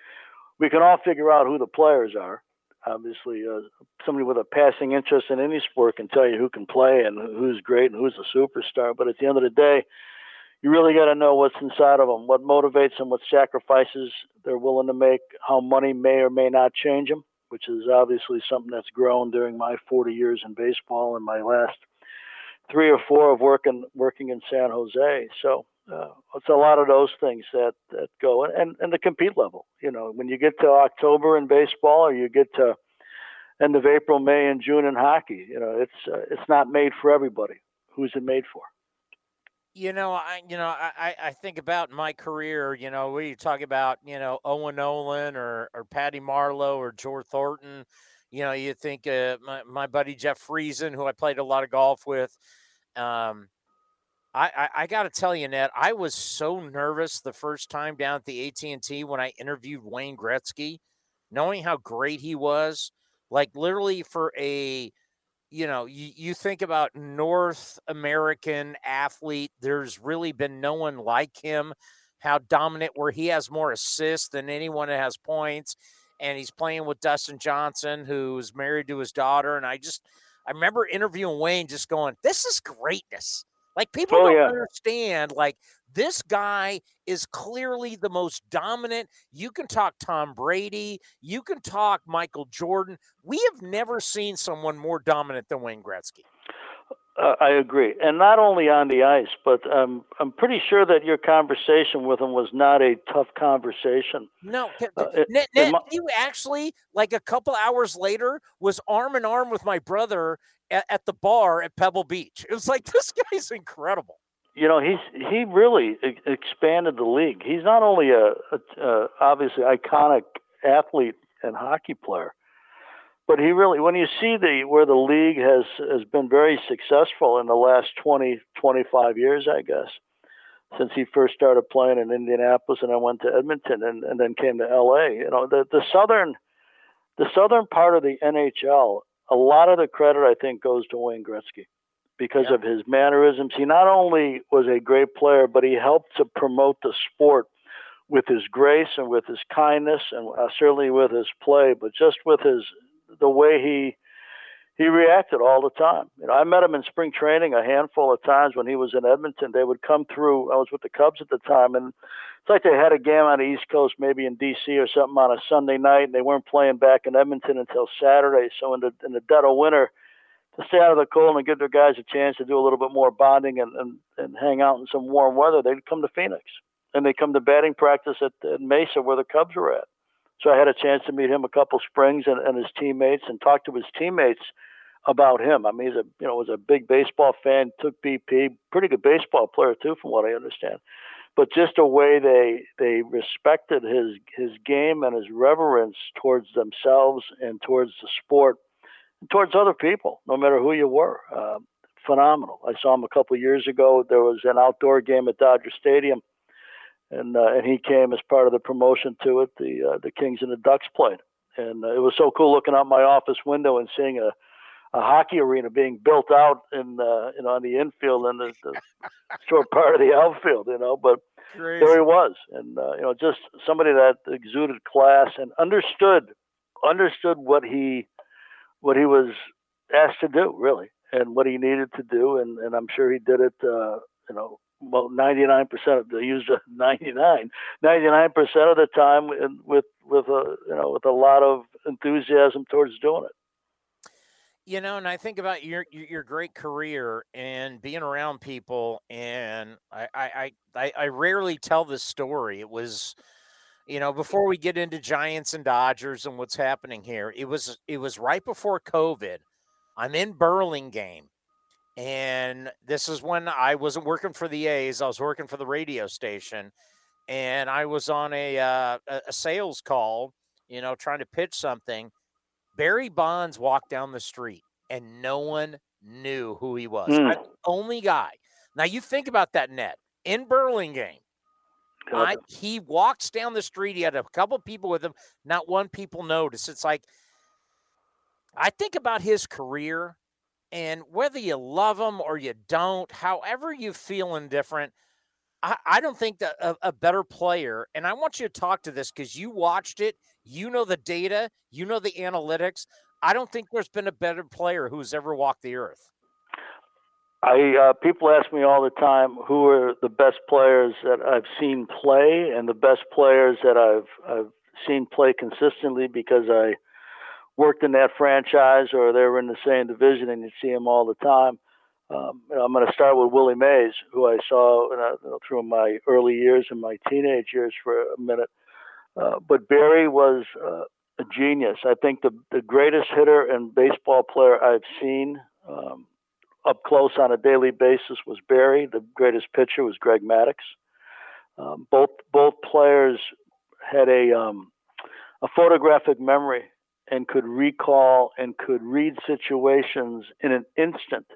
we can all figure out who the players are. Obviously, uh, somebody with a passing interest in any sport can tell you who can play and who's great and who's a superstar. But at the end of the day, you really got to know what's inside of them, what motivates them, what sacrifices they're willing to make, how money may or may not change them, which is obviously something that's grown during my forty years in baseball and my last three or four of working working in San Jose. So uh, it's a lot of those things that, that go, and, and the compete level. You know, when you get to October in baseball, or you get to end of April, May, and June in hockey, you know, it's uh, it's not made for everybody. Who's it made for? You know, I you know I, I think about my career. You know, we talk about you know Owen Nolan or or Patty Marlowe or George Thornton. You know, you think uh, my my buddy Jeff Friesen, who I played a lot of golf with. Um, I, I, I got to tell you, Ned, I was so nervous the first time down at the A T and T when I interviewed Wayne Gretzky, knowing how great he was. Like literally for a, you know, you, you think about North American athlete, there's really been no one like him, how dominant, where he has more assists than anyone that has points. And he's playing with Dustin Johnson, who's married to his daughter. And I just, I remember interviewing Wayne just going, this is greatness. Like, people Oh, don't yeah. understand, like, this guy is clearly the most dominant. You can talk Tom Brady. You can talk Michael Jordan. We have never seen someone more dominant than Wayne Gretzky. Uh, I agree. And not only on the ice, but um, I'm pretty sure that your conversation with him was not a tough conversation. No, Uh, Ned, it- Ned, it mu- you actually, like a couple hours later, was arm in arm with my brother at, at the bar at Pebble Beach. It was like, this guy's incredible. You know, he's he really e- expanded the league. He's not only a, a, a obviously iconic athlete and hockey player, but he really, when you see the where the league has has been very successful in the last twenty, twenty-five years, I guess, since he first started playing in Indianapolis and I went to Edmonton and, and then came to L A. You know, the the southern the southern part of the N H L, a lot of the credit I think goes to Wayne Gretzky because Yeah. of his mannerisms. He not only was a great player, but he helped to promote the sport with his grace and with his kindness and uh, certainly with his play, but just with his the way he he reacted all the time. You know, I met him in spring training a handful of times when he was in Edmonton. They would come through. I was with the Cubs at the time, and it's like they had a game on the East Coast, maybe in D C or something on a Sunday night, and they weren't playing back in Edmonton until Saturday. So in the in the dead of winter, to stay out of the cold and give their guys a chance to do a little bit more bonding and, and, and hang out in some warm weather, they'd come to Phoenix. And they'd come to batting practice at, at Mesa where the Cubs were at. So I had a chance to meet him a couple springs and, and his teammates and talk to his teammates about him. I mean, he's a you know was a big baseball fan, took B P, pretty good baseball player too, from what I understand. But just the way they they respected his his game and his reverence towards themselves and towards the sport, and towards other people, no matter who you were. Uh, phenomenal. I saw him a couple of years ago. There was an outdoor game at Dodger Stadium, and uh, and he came as part of the promotion to it. The uh, the Kings and the Ducks played, and uh, it was so cool looking out my office window and seeing a, a hockey arena being built out in uh, you know on the infield and the, the short part of the outfield, you know. But Crazy. There he was, and uh, you know, just somebody that exuded class and understood understood what he what he was asked to do, really, and what he needed to do, and, and I'm sure he did it. Uh, you know, well, ninety-nine percent of they used a ninety-nine, ninety-nine percent of the time, and with with a you know with a lot of enthusiasm towards doing it. You know, and I think about your your great career and being around people, and I I I, I rarely tell this story. It was, you know, before we get into Giants and Dodgers and what's happening here, it was it was right before COVID. I'm in Burlingame, and this is when I wasn't working for the A's. I was working for the radio station, and I was on a uh, a sales call, you know, trying to pitch something. Barry Bonds walked down the street, and no one knew who he was. Mm. I'm the only guy. Now, you think about that, Ned. In Burlingame, I, he walks down the street. He had a couple people with him. Not one people noticed. It's like, I think about his career, and whether you love him or you don't, however you feel indifferent, I, I don't think that a, a better player, and I want you to talk to this because you watched it, you know the data, you know the analytics. I don't think there's been a better player who's ever walked the earth. I uh, people ask me all the time who are the best players that I've seen play and the best players that I've I've seen play consistently because I worked in that franchise or they were in the same division and you see them all the time. Um, you know, I'm going to start with Willie Mays, who I saw you know, through my early years and my teenage years for a minute. Uh, but Barry was uh, a genius. I think the, the greatest hitter and baseball player I've seen um, up close on a daily basis was Barry. The greatest pitcher was Greg Maddux. Um, both both players had a um, a photographic memory and could recall and could read situations in an instant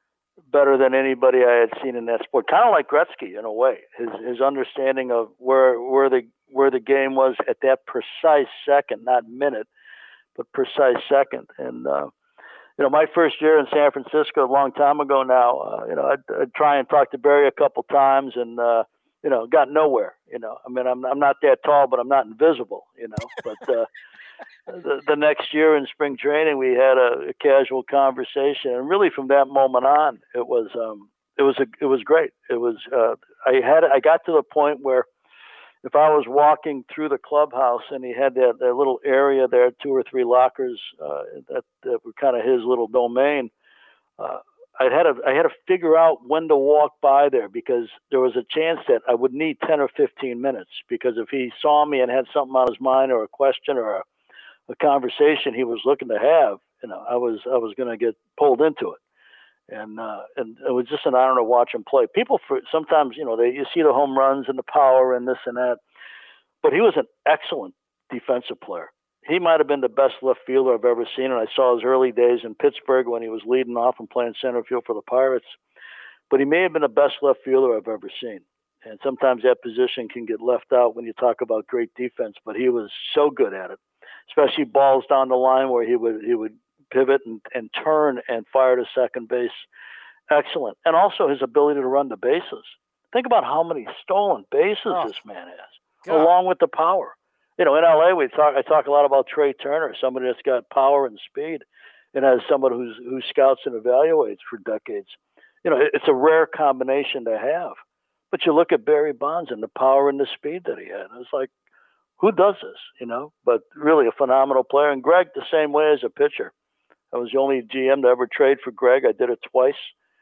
better than anybody I had seen in that sport. Kind of like Gretzky in a way. His his understanding of where where the where the game was at that precise second, not minute, but precise second. And uh, you know, my first year in San Francisco, a long time ago now, uh, you know, I'd, I'd try and talk to Barry a couple times, and uh, you know, got nowhere. You know, I mean, I'm I'm not that tall, but I'm not invisible. You know, but. Uh, The, the next year in spring training, we had a, a casual conversation, and really from that moment on, it was um, it was a, it was great. It was uh, I had I got to the point where if I was walking through the clubhouse and he had that, that little area there, two or three lockers uh, that, that were kind of his little domain, uh, I had to I had to figure out when to walk by there because there was a chance that I would need ten or fifteen minutes because if he saw me and had something on his mind or a question or a the conversation he was looking to have, you know, I was I was going to get pulled into it, and uh, and it was just an honor to watch him play. People for sometimes, you know, they you see the home runs and the power and this and that, but he was an excellent defensive player. He might have been the best left fielder I've ever seen, and I saw his early days in Pittsburgh when he was leading off and playing center field for the Pirates. But he may have been the best left fielder I've ever seen. And sometimes that position can get left out when you talk about great defense, but he was so good at it. Especially balls down the line where he would he would pivot and, and turn and fire to second base. Excellent. And also his ability to run the bases. Think about how many stolen bases oh, this man has, God. Along with the power. You know, in L A we talk I talk a lot about Trey Turner, somebody that's got power and speed, and as someone who's who scouts and evaluates for decades. You know, it's a rare combination to have. But you look at Barry Bonds and the power and the speed that he had. It's like, who does this, you know? But really a phenomenal player. And Greg, the same way as a pitcher. I was the only G M to ever trade for Greg. I did it twice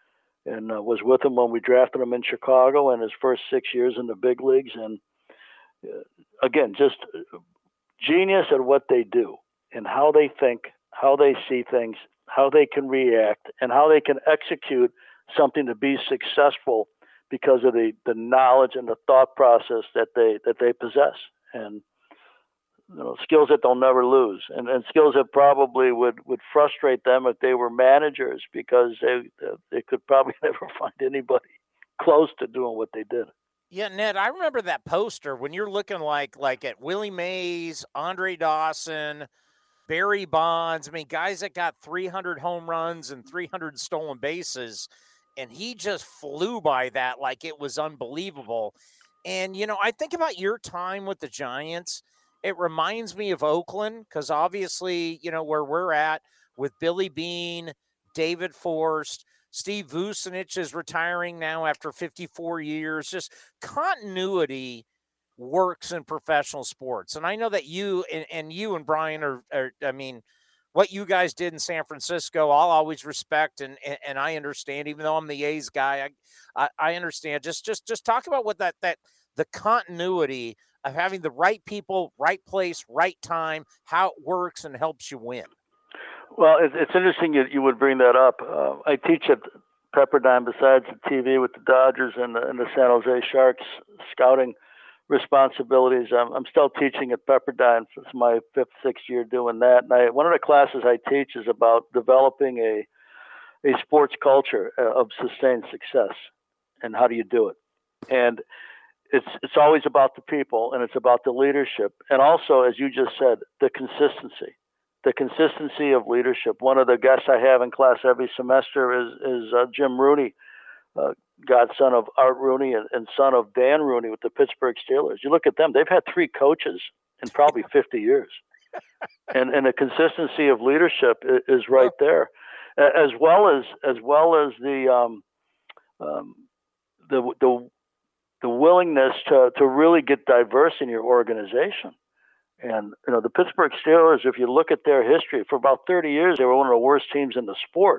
and uh, was with him when we drafted him in Chicago and his first six years in the big leagues. And uh, again, just genius at what they do and how they think, how they see things, how they can react, and how they can execute something to be successful because of the, the knowledge and the thought process that they that they possess. And you know, skills that they'll never lose, and, and skills that probably would, would frustrate them if they were managers, because they they could probably never find anybody close to doing what they did. Yeah, Ned, I remember that poster when you're looking like like at Willie Mays, Andre Dawson, Barry Bonds. I mean, guys that got three hundred home runs and three hundred stolen bases, and he just flew by that like it was unbelievable. And, you know, I think about your time with the Giants. It reminds me of Oakland because obviously, you know, where we're at with Billy Beane, David Forst, Steve Vucinich is retiring now after fifty-four years. Just continuity works in professional sports. And I know that you and, and you and Brian are, are, I mean, what you guys did in San Francisco, I'll always respect and, and, and I understand, even though I'm the A's guy, I, I, I understand. Just, just, just talk about what that, that, the continuity of having the right people, right place, right time, how it works and helps you win. Well, it's, it's interesting you, you would bring that up. Uh, I teach at Pepperdine besides the T V with the Dodgers and the, and the San Jose Sharks scouting responsibilities. I'm, I'm still teaching at Pepperdine. It's my fifth, sixth year doing that. And I, one of the classes I teach is about developing a a sports culture of sustained success, and how do you do it? And it's it's always about the people, and it's about the leadership, and also, as you just said, the consistency. The consistency of leadership. One of the guests I have in class every semester is is uh, Jim Rooney, uh, godson of Art Rooney and, and son of Dan Rooney with the Pittsburgh Steelers. You look at them; they've had three coaches in probably fifty years, and and the consistency of leadership is, is right there, as well as as well as the um, um, the the the willingness to to really get diverse in your organization. And, you know, the Pittsburgh Steelers, if you look at their history, for about thirty years, they were one of the worst teams in the sport.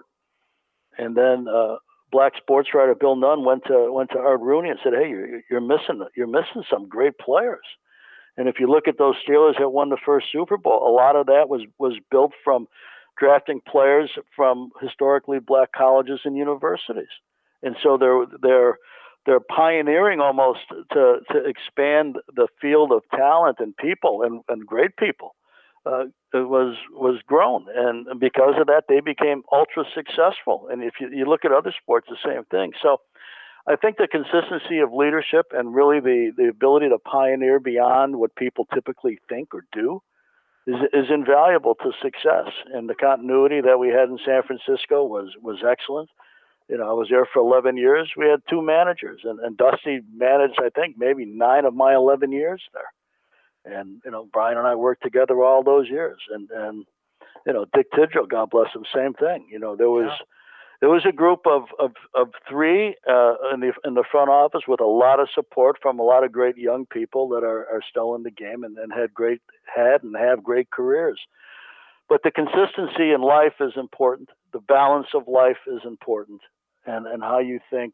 And then uh, black sports writer Bill Nunn went to went to Art Rooney and said, hey, you're, you're missing you're missing some great players. And if you look at those Steelers that won the first Super Bowl, a lot of that was, was built from drafting players from historically black colleges and universities. And so they're they're They're pioneering almost to, to expand the field of talent and people and, and great people. Uh, it was was grown, and because of that, they became ultra successful. And if you, you look at other sports, the same thing. So, I think the consistency of leadership and really the, the ability to pioneer beyond what people typically think or do is is invaluable to success. And the continuity that we had in San Francisco was was excellent. You know, I was there for eleven years. We had two managers, and, and Dusty managed, I think, maybe nine of my eleven years there. And, you know, Brian and I worked together all those years. And, and you know, Dick Tidrill, God bless him, same thing. You know, there was yeah. there was a group of, of, of three uh, in the in the front office with a lot of support from a lot of great young people that are, are still in the game and, and had great had and have great careers. But the consistency in life is important. The balance of life is important. And, and how you think,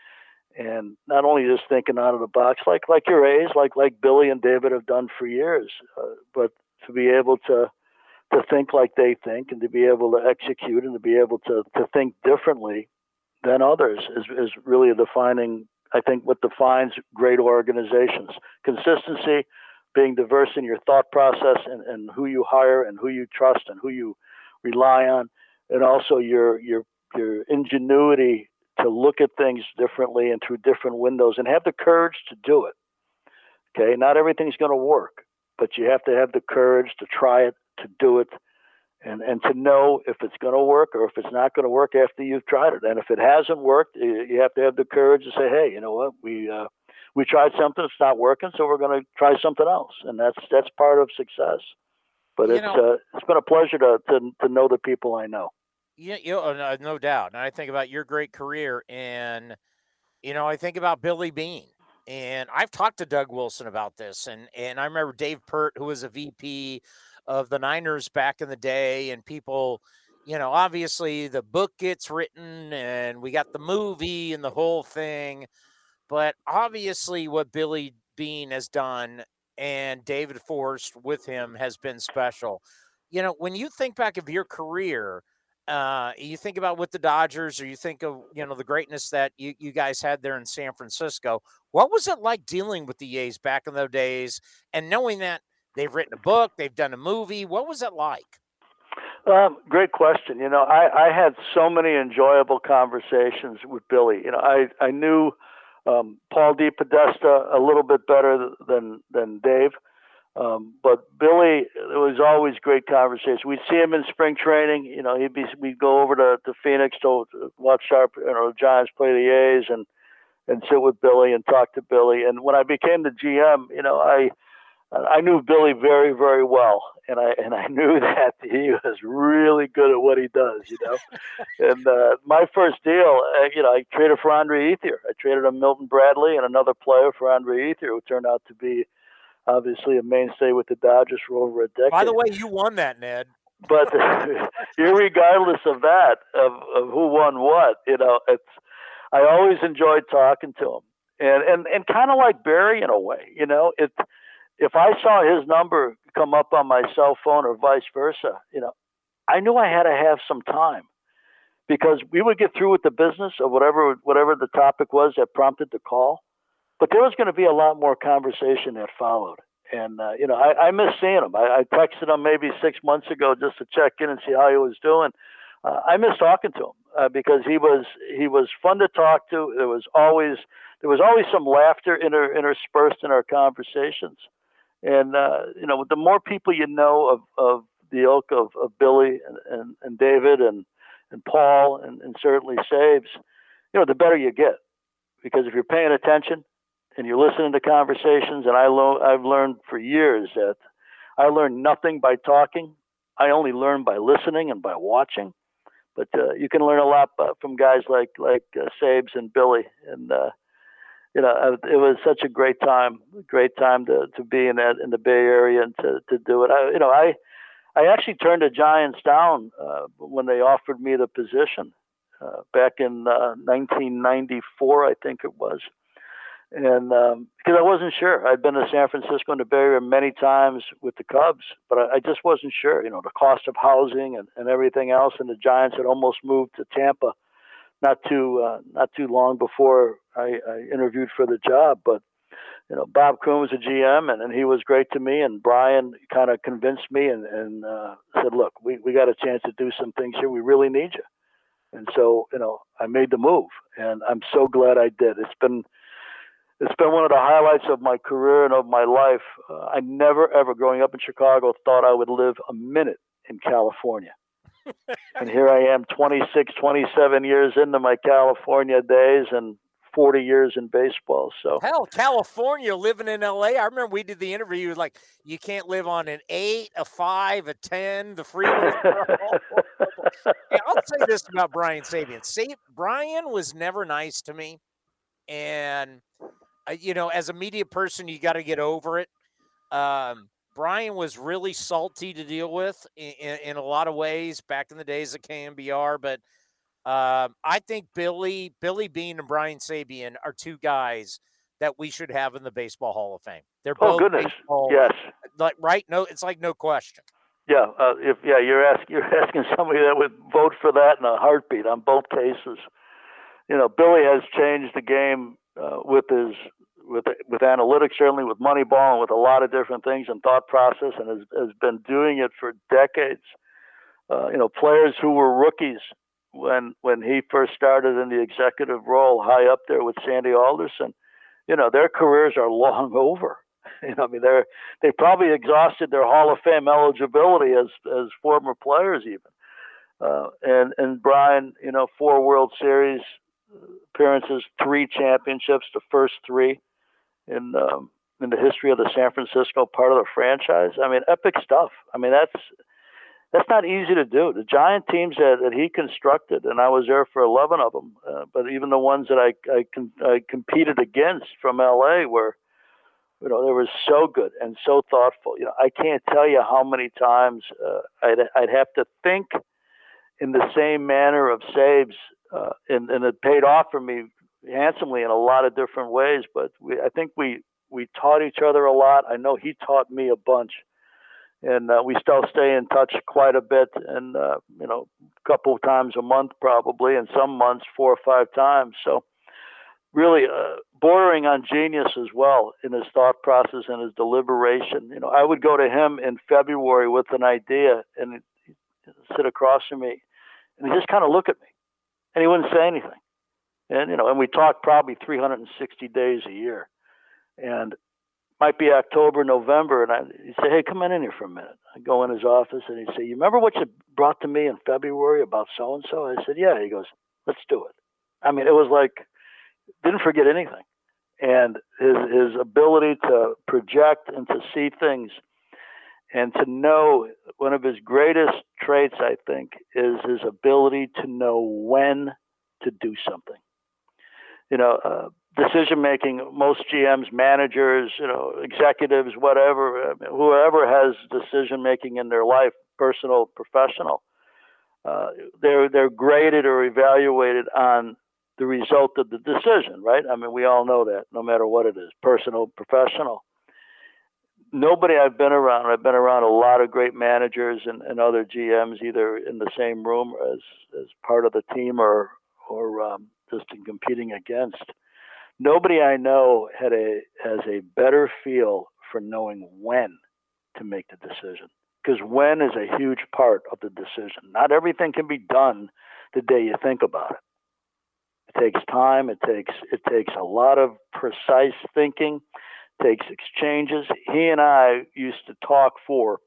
and not only just thinking out of the box, like like your A's, like like Billy and David have done for years, uh, but to be able to to think like they think, and to be able to execute, and to be able to, to think differently than others is is really a defining, I think, what defines great organizations. Consistency, being diverse in your thought process, and, and who you hire, and who you trust, and who you rely on, and also your your your ingenuity to look at things differently and through different windows, and have the courage to do it. Okay. Not everything's going to work, but you have to have the courage to try it, to do it, and, and to know if it's going to work or if it's not going to work after you've tried it. And if it hasn't worked, you have to have the courage to say, hey, you know what? We, uh, we tried something, it's not working, so we're going to try something else. And that's, that's part of success. But you it's, know, uh, it's been a pleasure to, to, to know the people I know. Yeah, you know, no, no doubt. And I think about your great career, and you know, I think about Billy Beane, and I've talked to Doug Wilson about this, and and I remember Dave Pert, who was a V P of the Niners back in the day, and people, you know, obviously the book gets written, and we got the movie and the whole thing, but obviously what Billy Beane has done and David Forst with him has been special. You know, when you think back of your career. Uh, you think about with the Dodgers, or you think of, you know, the greatness that you, you guys had there in San Francisco. What was it like dealing with the A's back in those days, and knowing that They've written a book. They've done a movie. What was it like? Um, great question. You know, I, I had so many enjoyable conversations with Billy. You know, I, I knew um, Paul DePodesta a little bit better than than Dave. Um, but Billy, it was always great conversation. We'd see him in spring training. You know, he'd be, we'd go over to, to Phoenix to watch our, you know, the Giants play the A's and, and sit with Billy and talk to Billy. And when I became the G M, you know, I, I knew Billy very, very well. And I, and I knew that he was really good at what he does, you know. and uh, my first deal, uh, you know, I traded for Andre Ethier. I traded a Milton Bradley and another player for Andre Ethier, who turned out to be obviously a mainstay with the Dodgers for over a decade. By the way, you won that, Ned. But irregardless of that, of, of who won what, you know, it's I always enjoyed talking to him, and and, and kind of like Barry in a way, you know. It if I saw his number come up on my cell phone or vice versa, you know, I knew I had to have some time because we would get through with the business of whatever whatever the topic was that prompted the call. But there was going to be a lot more conversation that followed. And, uh, you know, I, I miss seeing him. I, I texted him maybe six months ago just to check in and see how he was doing. Uh, I miss talking to him uh, because he was he was fun to talk to. There was always there was always some laughter inter, interspersed in our conversations. And, uh, you know, the more people you know of, of the ilk of, of Billy and, and, and David and, and Paul and, and certainly Sabes, you know, the better you get. Because if you're paying attention, and you're listening to conversations, and I lo- I've learned for years that I learn nothing by talking. I only learn by listening and by watching. But uh, you can learn a lot uh, from guys like like uh, Sabes and Billy, and uh, you know it was such a great time, great time to, to be in that in the Bay Area and to, to do it. I, you know, I I actually turned the Giants down uh, when they offered me the position uh, back in uh, nineteen ninety-four, I think it was. And um, because I wasn't sure. I'd been to San Francisco and the Bay Area many times with the Cubs, but I, I just wasn't sure, you know, the cost of housing and, and everything else. And the Giants had almost moved to Tampa not too uh, not too long before I, I interviewed for the job. But, you know, Bob Kuhn was a G M, and, and he was great to me. And Brian kind of convinced me and, and uh, said, look, we, we got a chance to do some things here. We really need you. And so, you know, I made the move, and I'm so glad I did. It's been It's been one of the highlights of my career and of my life. Uh, I never, ever, growing up in Chicago, thought I would live a minute in California. And here I am, twenty-six, twenty-seven years into my California days and forty years in baseball. So hell, California, living in L A. I remember we did the interview. You was like, you can't live on an eight, a five, a ten, the freeway. Hey, I'll say this about Brian Sabean. Say, Brian was never nice to me. And Uh, you know, as a media person, you got to get over it. Um, Brian was really salty to deal with in, in, in a lot of ways back in the days of K M B R. But uh, I think Billy, Billy Beane and Brian Sabean are two guys that we should have in the Baseball Hall of Fame. They're both oh goodness, baseball, yes, like right. No, it's like no question. Yeah, uh, if yeah, you're asking you're asking somebody that would vote for that in a heartbeat on both cases. You know, Billy has changed the game. Uh, with his with with analytics, certainly with Moneyball, and with a lot of different things and thought process, and has, has been doing it for decades. Uh, you know, players who were rookies when when he first started in the executive role, high up there with Sandy Alderson, you know, their careers are long over. You know, I mean, they're they probably exhausted their Hall of Fame eligibility as as former players even. Uh, and and Brian, you know, four World Series appearances, three championships, the first three in um, in the history of the San Francisco part of the franchise. I mean, epic stuff. I mean, that's that's not easy to do. The Giant teams that, that he constructed, and I was there for eleven of them, uh, but even the ones that I I, com- I competed against from L A were, you know, they were so good and so thoughtful. You know, I can't tell you how many times uh, I'd I'd have to think in the same manner of Sabes. Uh, and, and it paid off for me handsomely in a lot of different ways. But we, I think we, we taught each other a lot. I know he taught me a bunch. And uh, we still stay in touch quite a bit. And, uh, you know, a couple of times a month probably, and some months four or five times. So really, uh, bordering on genius as well in his thought process and his deliberation. You know, I would go to him in February with an idea, and he'd sit across from me, and he'd just kind of look at me, and he wouldn't say anything. And you know, and we talked probably three hundred sixty days a year, and might be October, November, and I, he'd say, "Hey, come in here for a minute." I'd go in his office, and he'd say, "You remember what you brought to me in February about so and so?" I said, "Yeah." He goes, "Let's do it." I mean, it was like didn't forget anything, and his his ability to project and to see things, and to know one of his greatest traits, I think, is his ability to know when to do something. You know, uh, decision making. Most G Ms, managers, you know, executives, whatever, I mean, whoever has decision making in their life, personal, professional, uh, they're they're graded or evaluated on the result of the decision, right? I mean, we all know that, no matter what it is, personal, professional. Nobody I've been around, I've been around a lot of great managers and, and other G Ms, either in the same room as as part of the team or or um, just in competing against. Nobody I know had a has a better feel for knowing when to make the decision, because when is a huge part of the decision. Not everything can be done the day you think about it. It takes time. It takes it takes a lot of precise thinking. It takes exchanges. He and I used to talk for.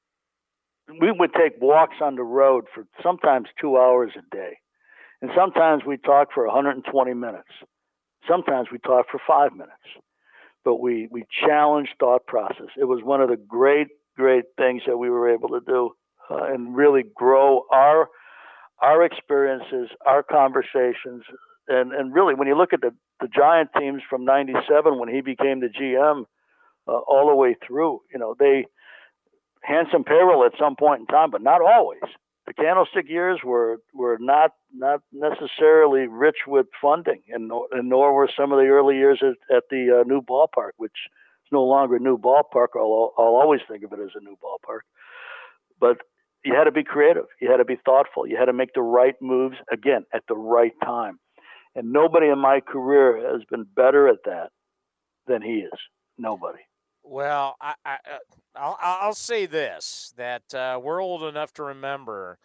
We would take walks on the road for sometimes two hours a day, and sometimes we talked for one hundred twenty minutes. Sometimes we talked for five minutes, but we, we challenged thought process. It was one of the great, great things that we were able to do uh, and really grow our our experiences, our conversations. And, and really, when you look at the, the Giant teams from ninety-seven, when he became the G M, uh, all the way through, you know, they handsome payroll at some point in time, but not always. The Candlestick years were were not not necessarily rich with funding, and nor, and nor were some of the early years at, at the uh, new ballpark, which is no longer a new ballpark. I'll, I'll always think of it as a new ballpark. But you had to be creative. You had to be thoughtful. You had to make the right moves, again, at the right time. And nobody in my career has been better at that than he is. Nobody. Well, I, I, I'll, I'll say this, that uh, we're old enough to remember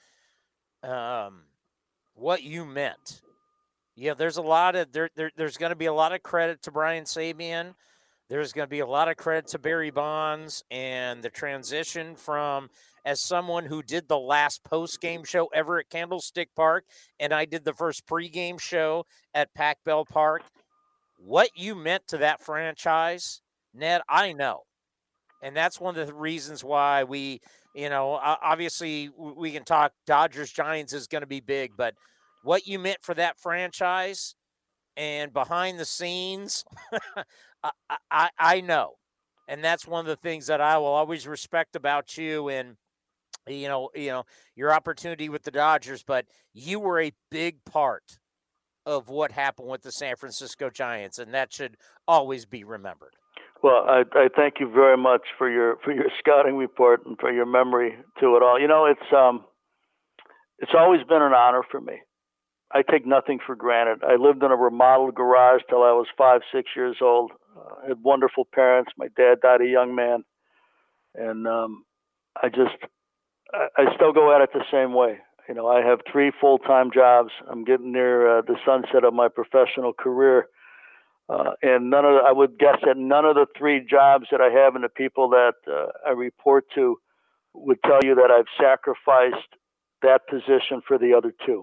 um, what you meant. Yeah, there's a lot of there. there there's going to be a lot of credit to Brian Sabean. There's going to be a lot of credit to Barry Bonds and the transition from, as someone who did the last post-game show ever at Candlestick Park, and I did the first pre-game show at Pac Bell Park, what you meant to that franchise, Ned, I know. And that's one of the reasons why we, you know, obviously we can talk Dodgers Giants is going to be big, but what you meant for that franchise and behind the scenes, I, I, I know. And that's one of the things that I will always respect about you and, you know, you know, your opportunity with the Dodgers, but you were a big part of what happened with the San Francisco Giants, and that should always be remembered. Well, I, I thank you very much for your for your scouting report and for your memory to it all. You know, it's um, it's always been an honor for me. I take nothing for granted. I lived in a remodeled garage till I was five, six years old. Uh, I had wonderful parents. My dad died a young man, and um, I just I, I still go at it the same way. You know, I have three full-time jobs. I'm getting near uh, the sunset of my professional career. Uh, and none of the, I would guess that none of the three jobs that I have and the people that uh, I report to would tell you that I've sacrificed that position for the other two.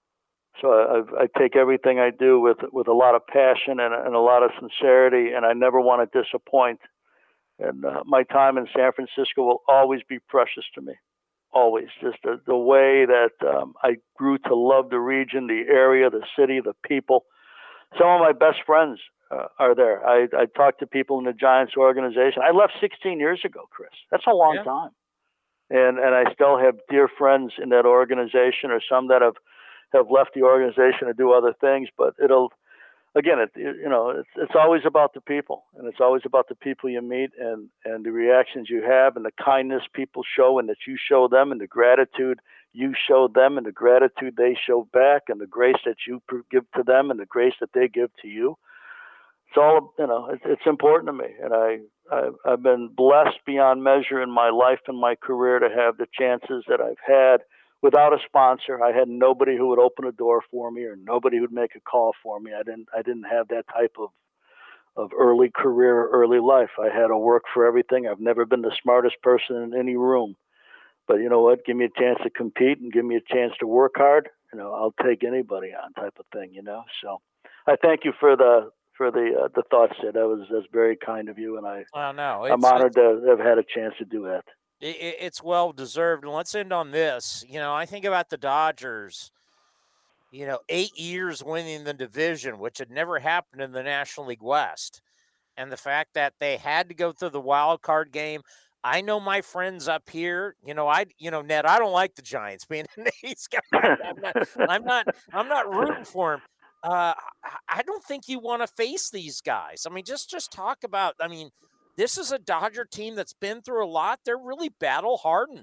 So I, I take everything I do with with a lot of passion and, and a lot of sincerity, and I never want to disappoint. And uh, my time in San Francisco will always be precious to me. Always. Just the, the way that um, I grew to love the region, the area, the city, the people. Some of my best friends uh, are there. I, I talk to people in the Giants organization. I left sixteen years ago, Chris. That's a long yeah. time. And and I still have dear friends in that organization, or some that have, have left the organization to do other things. But it'll, again, it, you know, it's, it's always about the people, and it's always about the people you meet and, and the reactions you have and the kindness people show and that you show them and the gratitude you show them and the gratitude they show back and the grace that you give to them and the grace that they give to you. it's all, you know, it's, it's important to me. And I, I, I've been blessed beyond measure in my life and my career to have the chances that I've had without a sponsor. I had nobody who would open a door for me or nobody who'd make a call for me. I didn't, I didn't have that type of, of early career or early life. I had to work for everything. I've never been the smartest person in any room, but you know what? Give me a chance to compete and give me a chance to work hard. You know, I'll take anybody on, type of thing, you know? So I thank you for the, for the, uh, the thoughts, Sid. That was, that's very kind of you. And I, well, no, I'm honored to have had a chance to do that. It, it's well deserved. And let's end on this. You know, I think about the Dodgers, you know, eight years winning the division, which had never happened in the National League West. And the fact that they had to go through the wild card game. I know my friends up here, you know, I, you know, Ned, I don't like the Giants being an A's guy. I'm not, I'm not, I'm not rooting for him. Uh, I don't think you want to face these guys. I mean, just, just talk about, I mean, this is a Dodger team that's been through a lot. They're really battle hardened.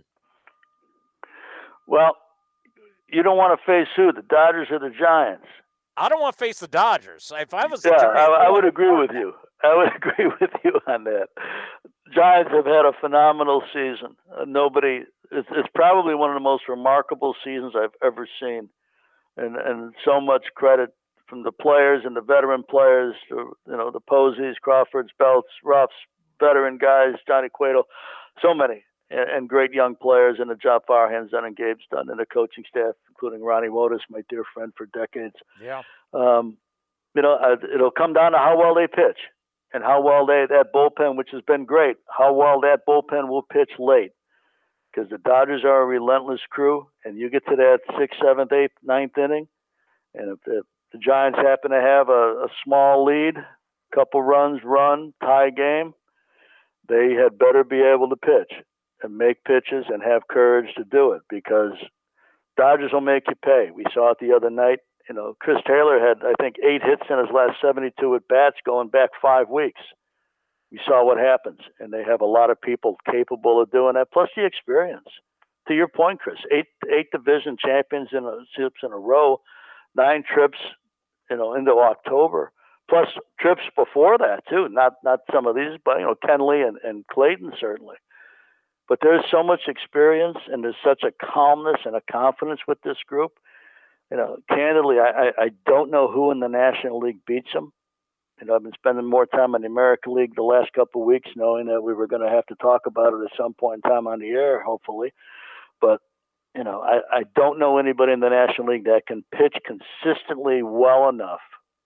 Well, you don't want to face who? The Dodgers or the Giants? I don't want to face the Dodgers. If I was, yeah, Giant, I, I would agree with you. I would agree with you on that. Giants have had a phenomenal season. Uh, nobody, it's, it's probably one of the most remarkable seasons I've ever seen, and and so much credit from the players and the veteran players. To, you know, the Posies, Crawfords, Belts, Ruffs, veteran guys, Johnny Cueto, so many, and, and great young players, and the job Farhan's done and Gabe's done, and the coaching staff, including Ronnie Wotus, my dear friend for decades. Yeah. Um, you know, uh, it'll come down to how well they pitch and how well they, that bullpen, which has been great, how well that bullpen will pitch late. Because the Dodgers are a relentless crew, and you get to that sixth, seventh, eighth, ninth inning, and if the, the Giants happen to have a, a small lead, couple runs run, tie game, they had better be able to pitch and make pitches and have courage to do it, because Dodgers will make you pay. We saw it the other night. You know, Chris Taylor had, I think, eight hits in his last seventy-two at-bats going back five weeks. We saw what happens, and they have a lot of people capable of doing that, plus the experience. To your point, Chris, eight eight division champions in a, in a row, nine trips, you know, into October, plus trips before that too. Not not some of these, but you know, Kenley and, and Clayton certainly. But there's so much experience, and there's such a calmness and a confidence with this group. You know, candidly, I, I don't know who in the National League beats them. You know, I've been spending more time in the American League the last couple of weeks, knowing that we were going to have to talk about it at some point in time on the air, hopefully. But, you know, I, I don't know anybody in the National League that can pitch consistently well enough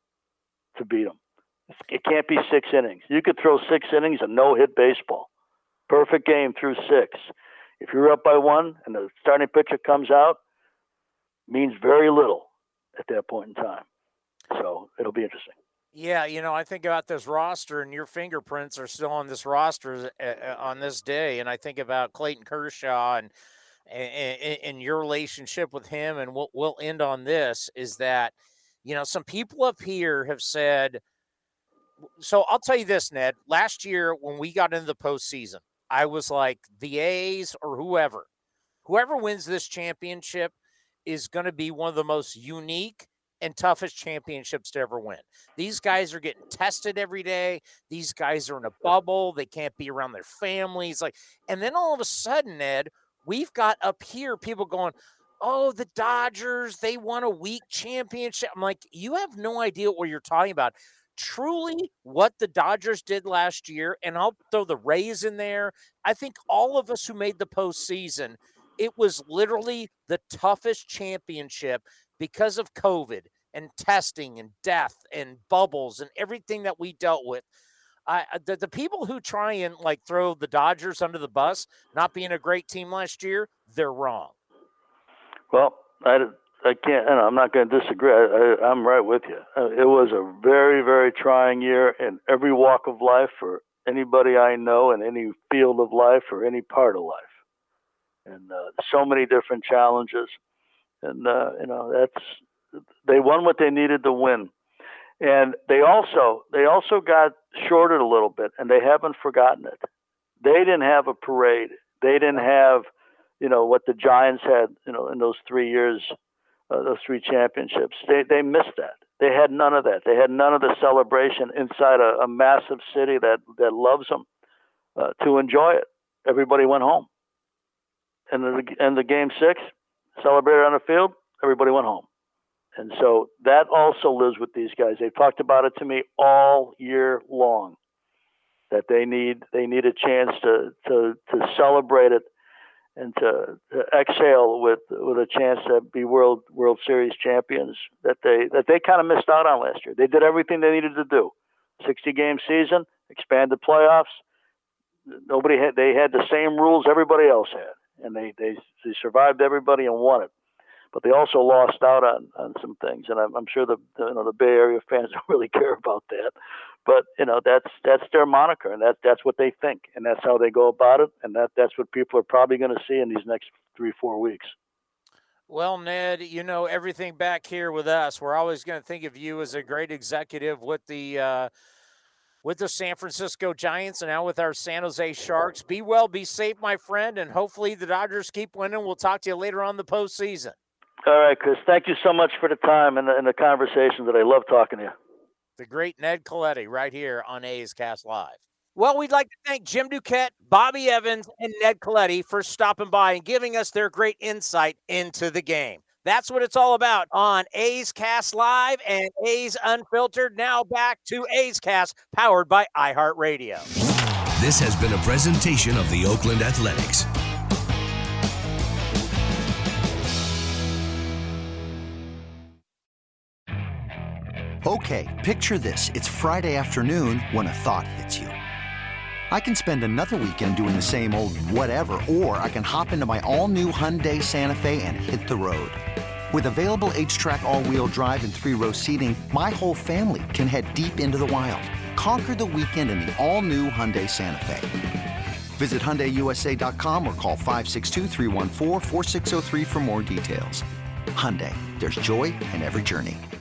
to beat them. It can't be six innings. You could throw six innings of no-hit baseball. Perfect game through six. If you're up by one and the starting pitcher comes out, means very little at that point in time. So it'll be interesting. Yeah, you know, I think about this roster, and your fingerprints are still on this roster uh, on this day. And I think about Clayton Kershaw and, and and your relationship with him. And we'll we'll end on this: is that, you know, some people up here have said. So I'll tell you this, Ned. Last year when we got into the postseason, I was like, the A's or whoever, whoever wins this championship is going to be one of the most unique and toughest championships to ever win. These guys are getting tested every day. These guys are in a bubble. They can't be around their families. Like, and then all of a sudden, Ed, we've got up here people going, oh, the Dodgers, they won a weak championship. I'm like, you have no idea what you're talking about. Truly what the Dodgers did last year, and I'll throw the Rays in there. I think all of us who made the postseason, it was literally the toughest championship because of COVID and testing and death and bubbles and everything that we dealt with. I, the, the people who try and like throw the Dodgers under the bus, not being a great team last year, they're wrong. Well, I, I can't, and I'm not going to disagree. I, I, I'm right with you. It was a very, very trying year in every walk of life for anybody I know in any field of life or any part of life. And uh, so many different challenges. And, uh, you know, that's, they won what they needed to win. And they also, they also got shorted a little bit, and they haven't forgotten it. They didn't have a parade. They didn't have, you know, what the Giants had, you know, in those three years, uh, those three championships. They, they missed that. They had none of that. They had none of the celebration inside a, a massive city that, that loves them uh, to enjoy it. Everybody went home. And the, and the game six, celebrated on the field, everybody went home. And so that also lives with these guys. They've talked about it to me all year long, that they need they need a chance to to, to celebrate it and to, to exhale with with a chance to be World World Series champions that they that they kind of missed out on last year. They did everything they needed to do. sixty game season, expanded playoffs. Nobody had they had the same rules everybody else had, and they they, they survived everybody and won it. But they also lost out on, on some things, and I'm, I'm sure the, the you know the Bay Area fans don't really care about that. But you know that's that's their moniker, and that's that's what they think, and that's how they go about it, and that that's what people are probably going to see in these next three four weeks. Well, Ned, you know everything back here with us. We're always going to think of you as a great executive with the uh, with the San Francisco Giants, and now with our San Jose Sharks. Be well, be safe, my friend, and hopefully the Dodgers keep winning. We'll talk to you later on the postseason. All right, Chris. Thank you so much for the time and the, and the conversation that I love talking to you. The great Ned Colletti right here on A's Cast Live. Well, we'd like to thank Jim Duquette, Bobby Evans, and Ned Colletti for stopping by and giving us their great insight into the game. That's what it's all about on A's Cast Live and A's Unfiltered. Now back to A's Cast, powered by iHeartRadio. This has been a presentation of the Oakland Athletics. Okay, picture this. It's Friday afternoon when a thought hits you. I can spend another weekend doing the same old whatever, or I can hop into my all-new Hyundai Santa Fe and hit the road. With available H-Track all-wheel drive and three-row seating, my whole family can head deep into the wild. Conquer the weekend in the all-new Hyundai Santa Fe. Visit Hyundai U S A dot com or call five six two, three one four, four six zero three for more details. Hyundai, there's joy in every journey.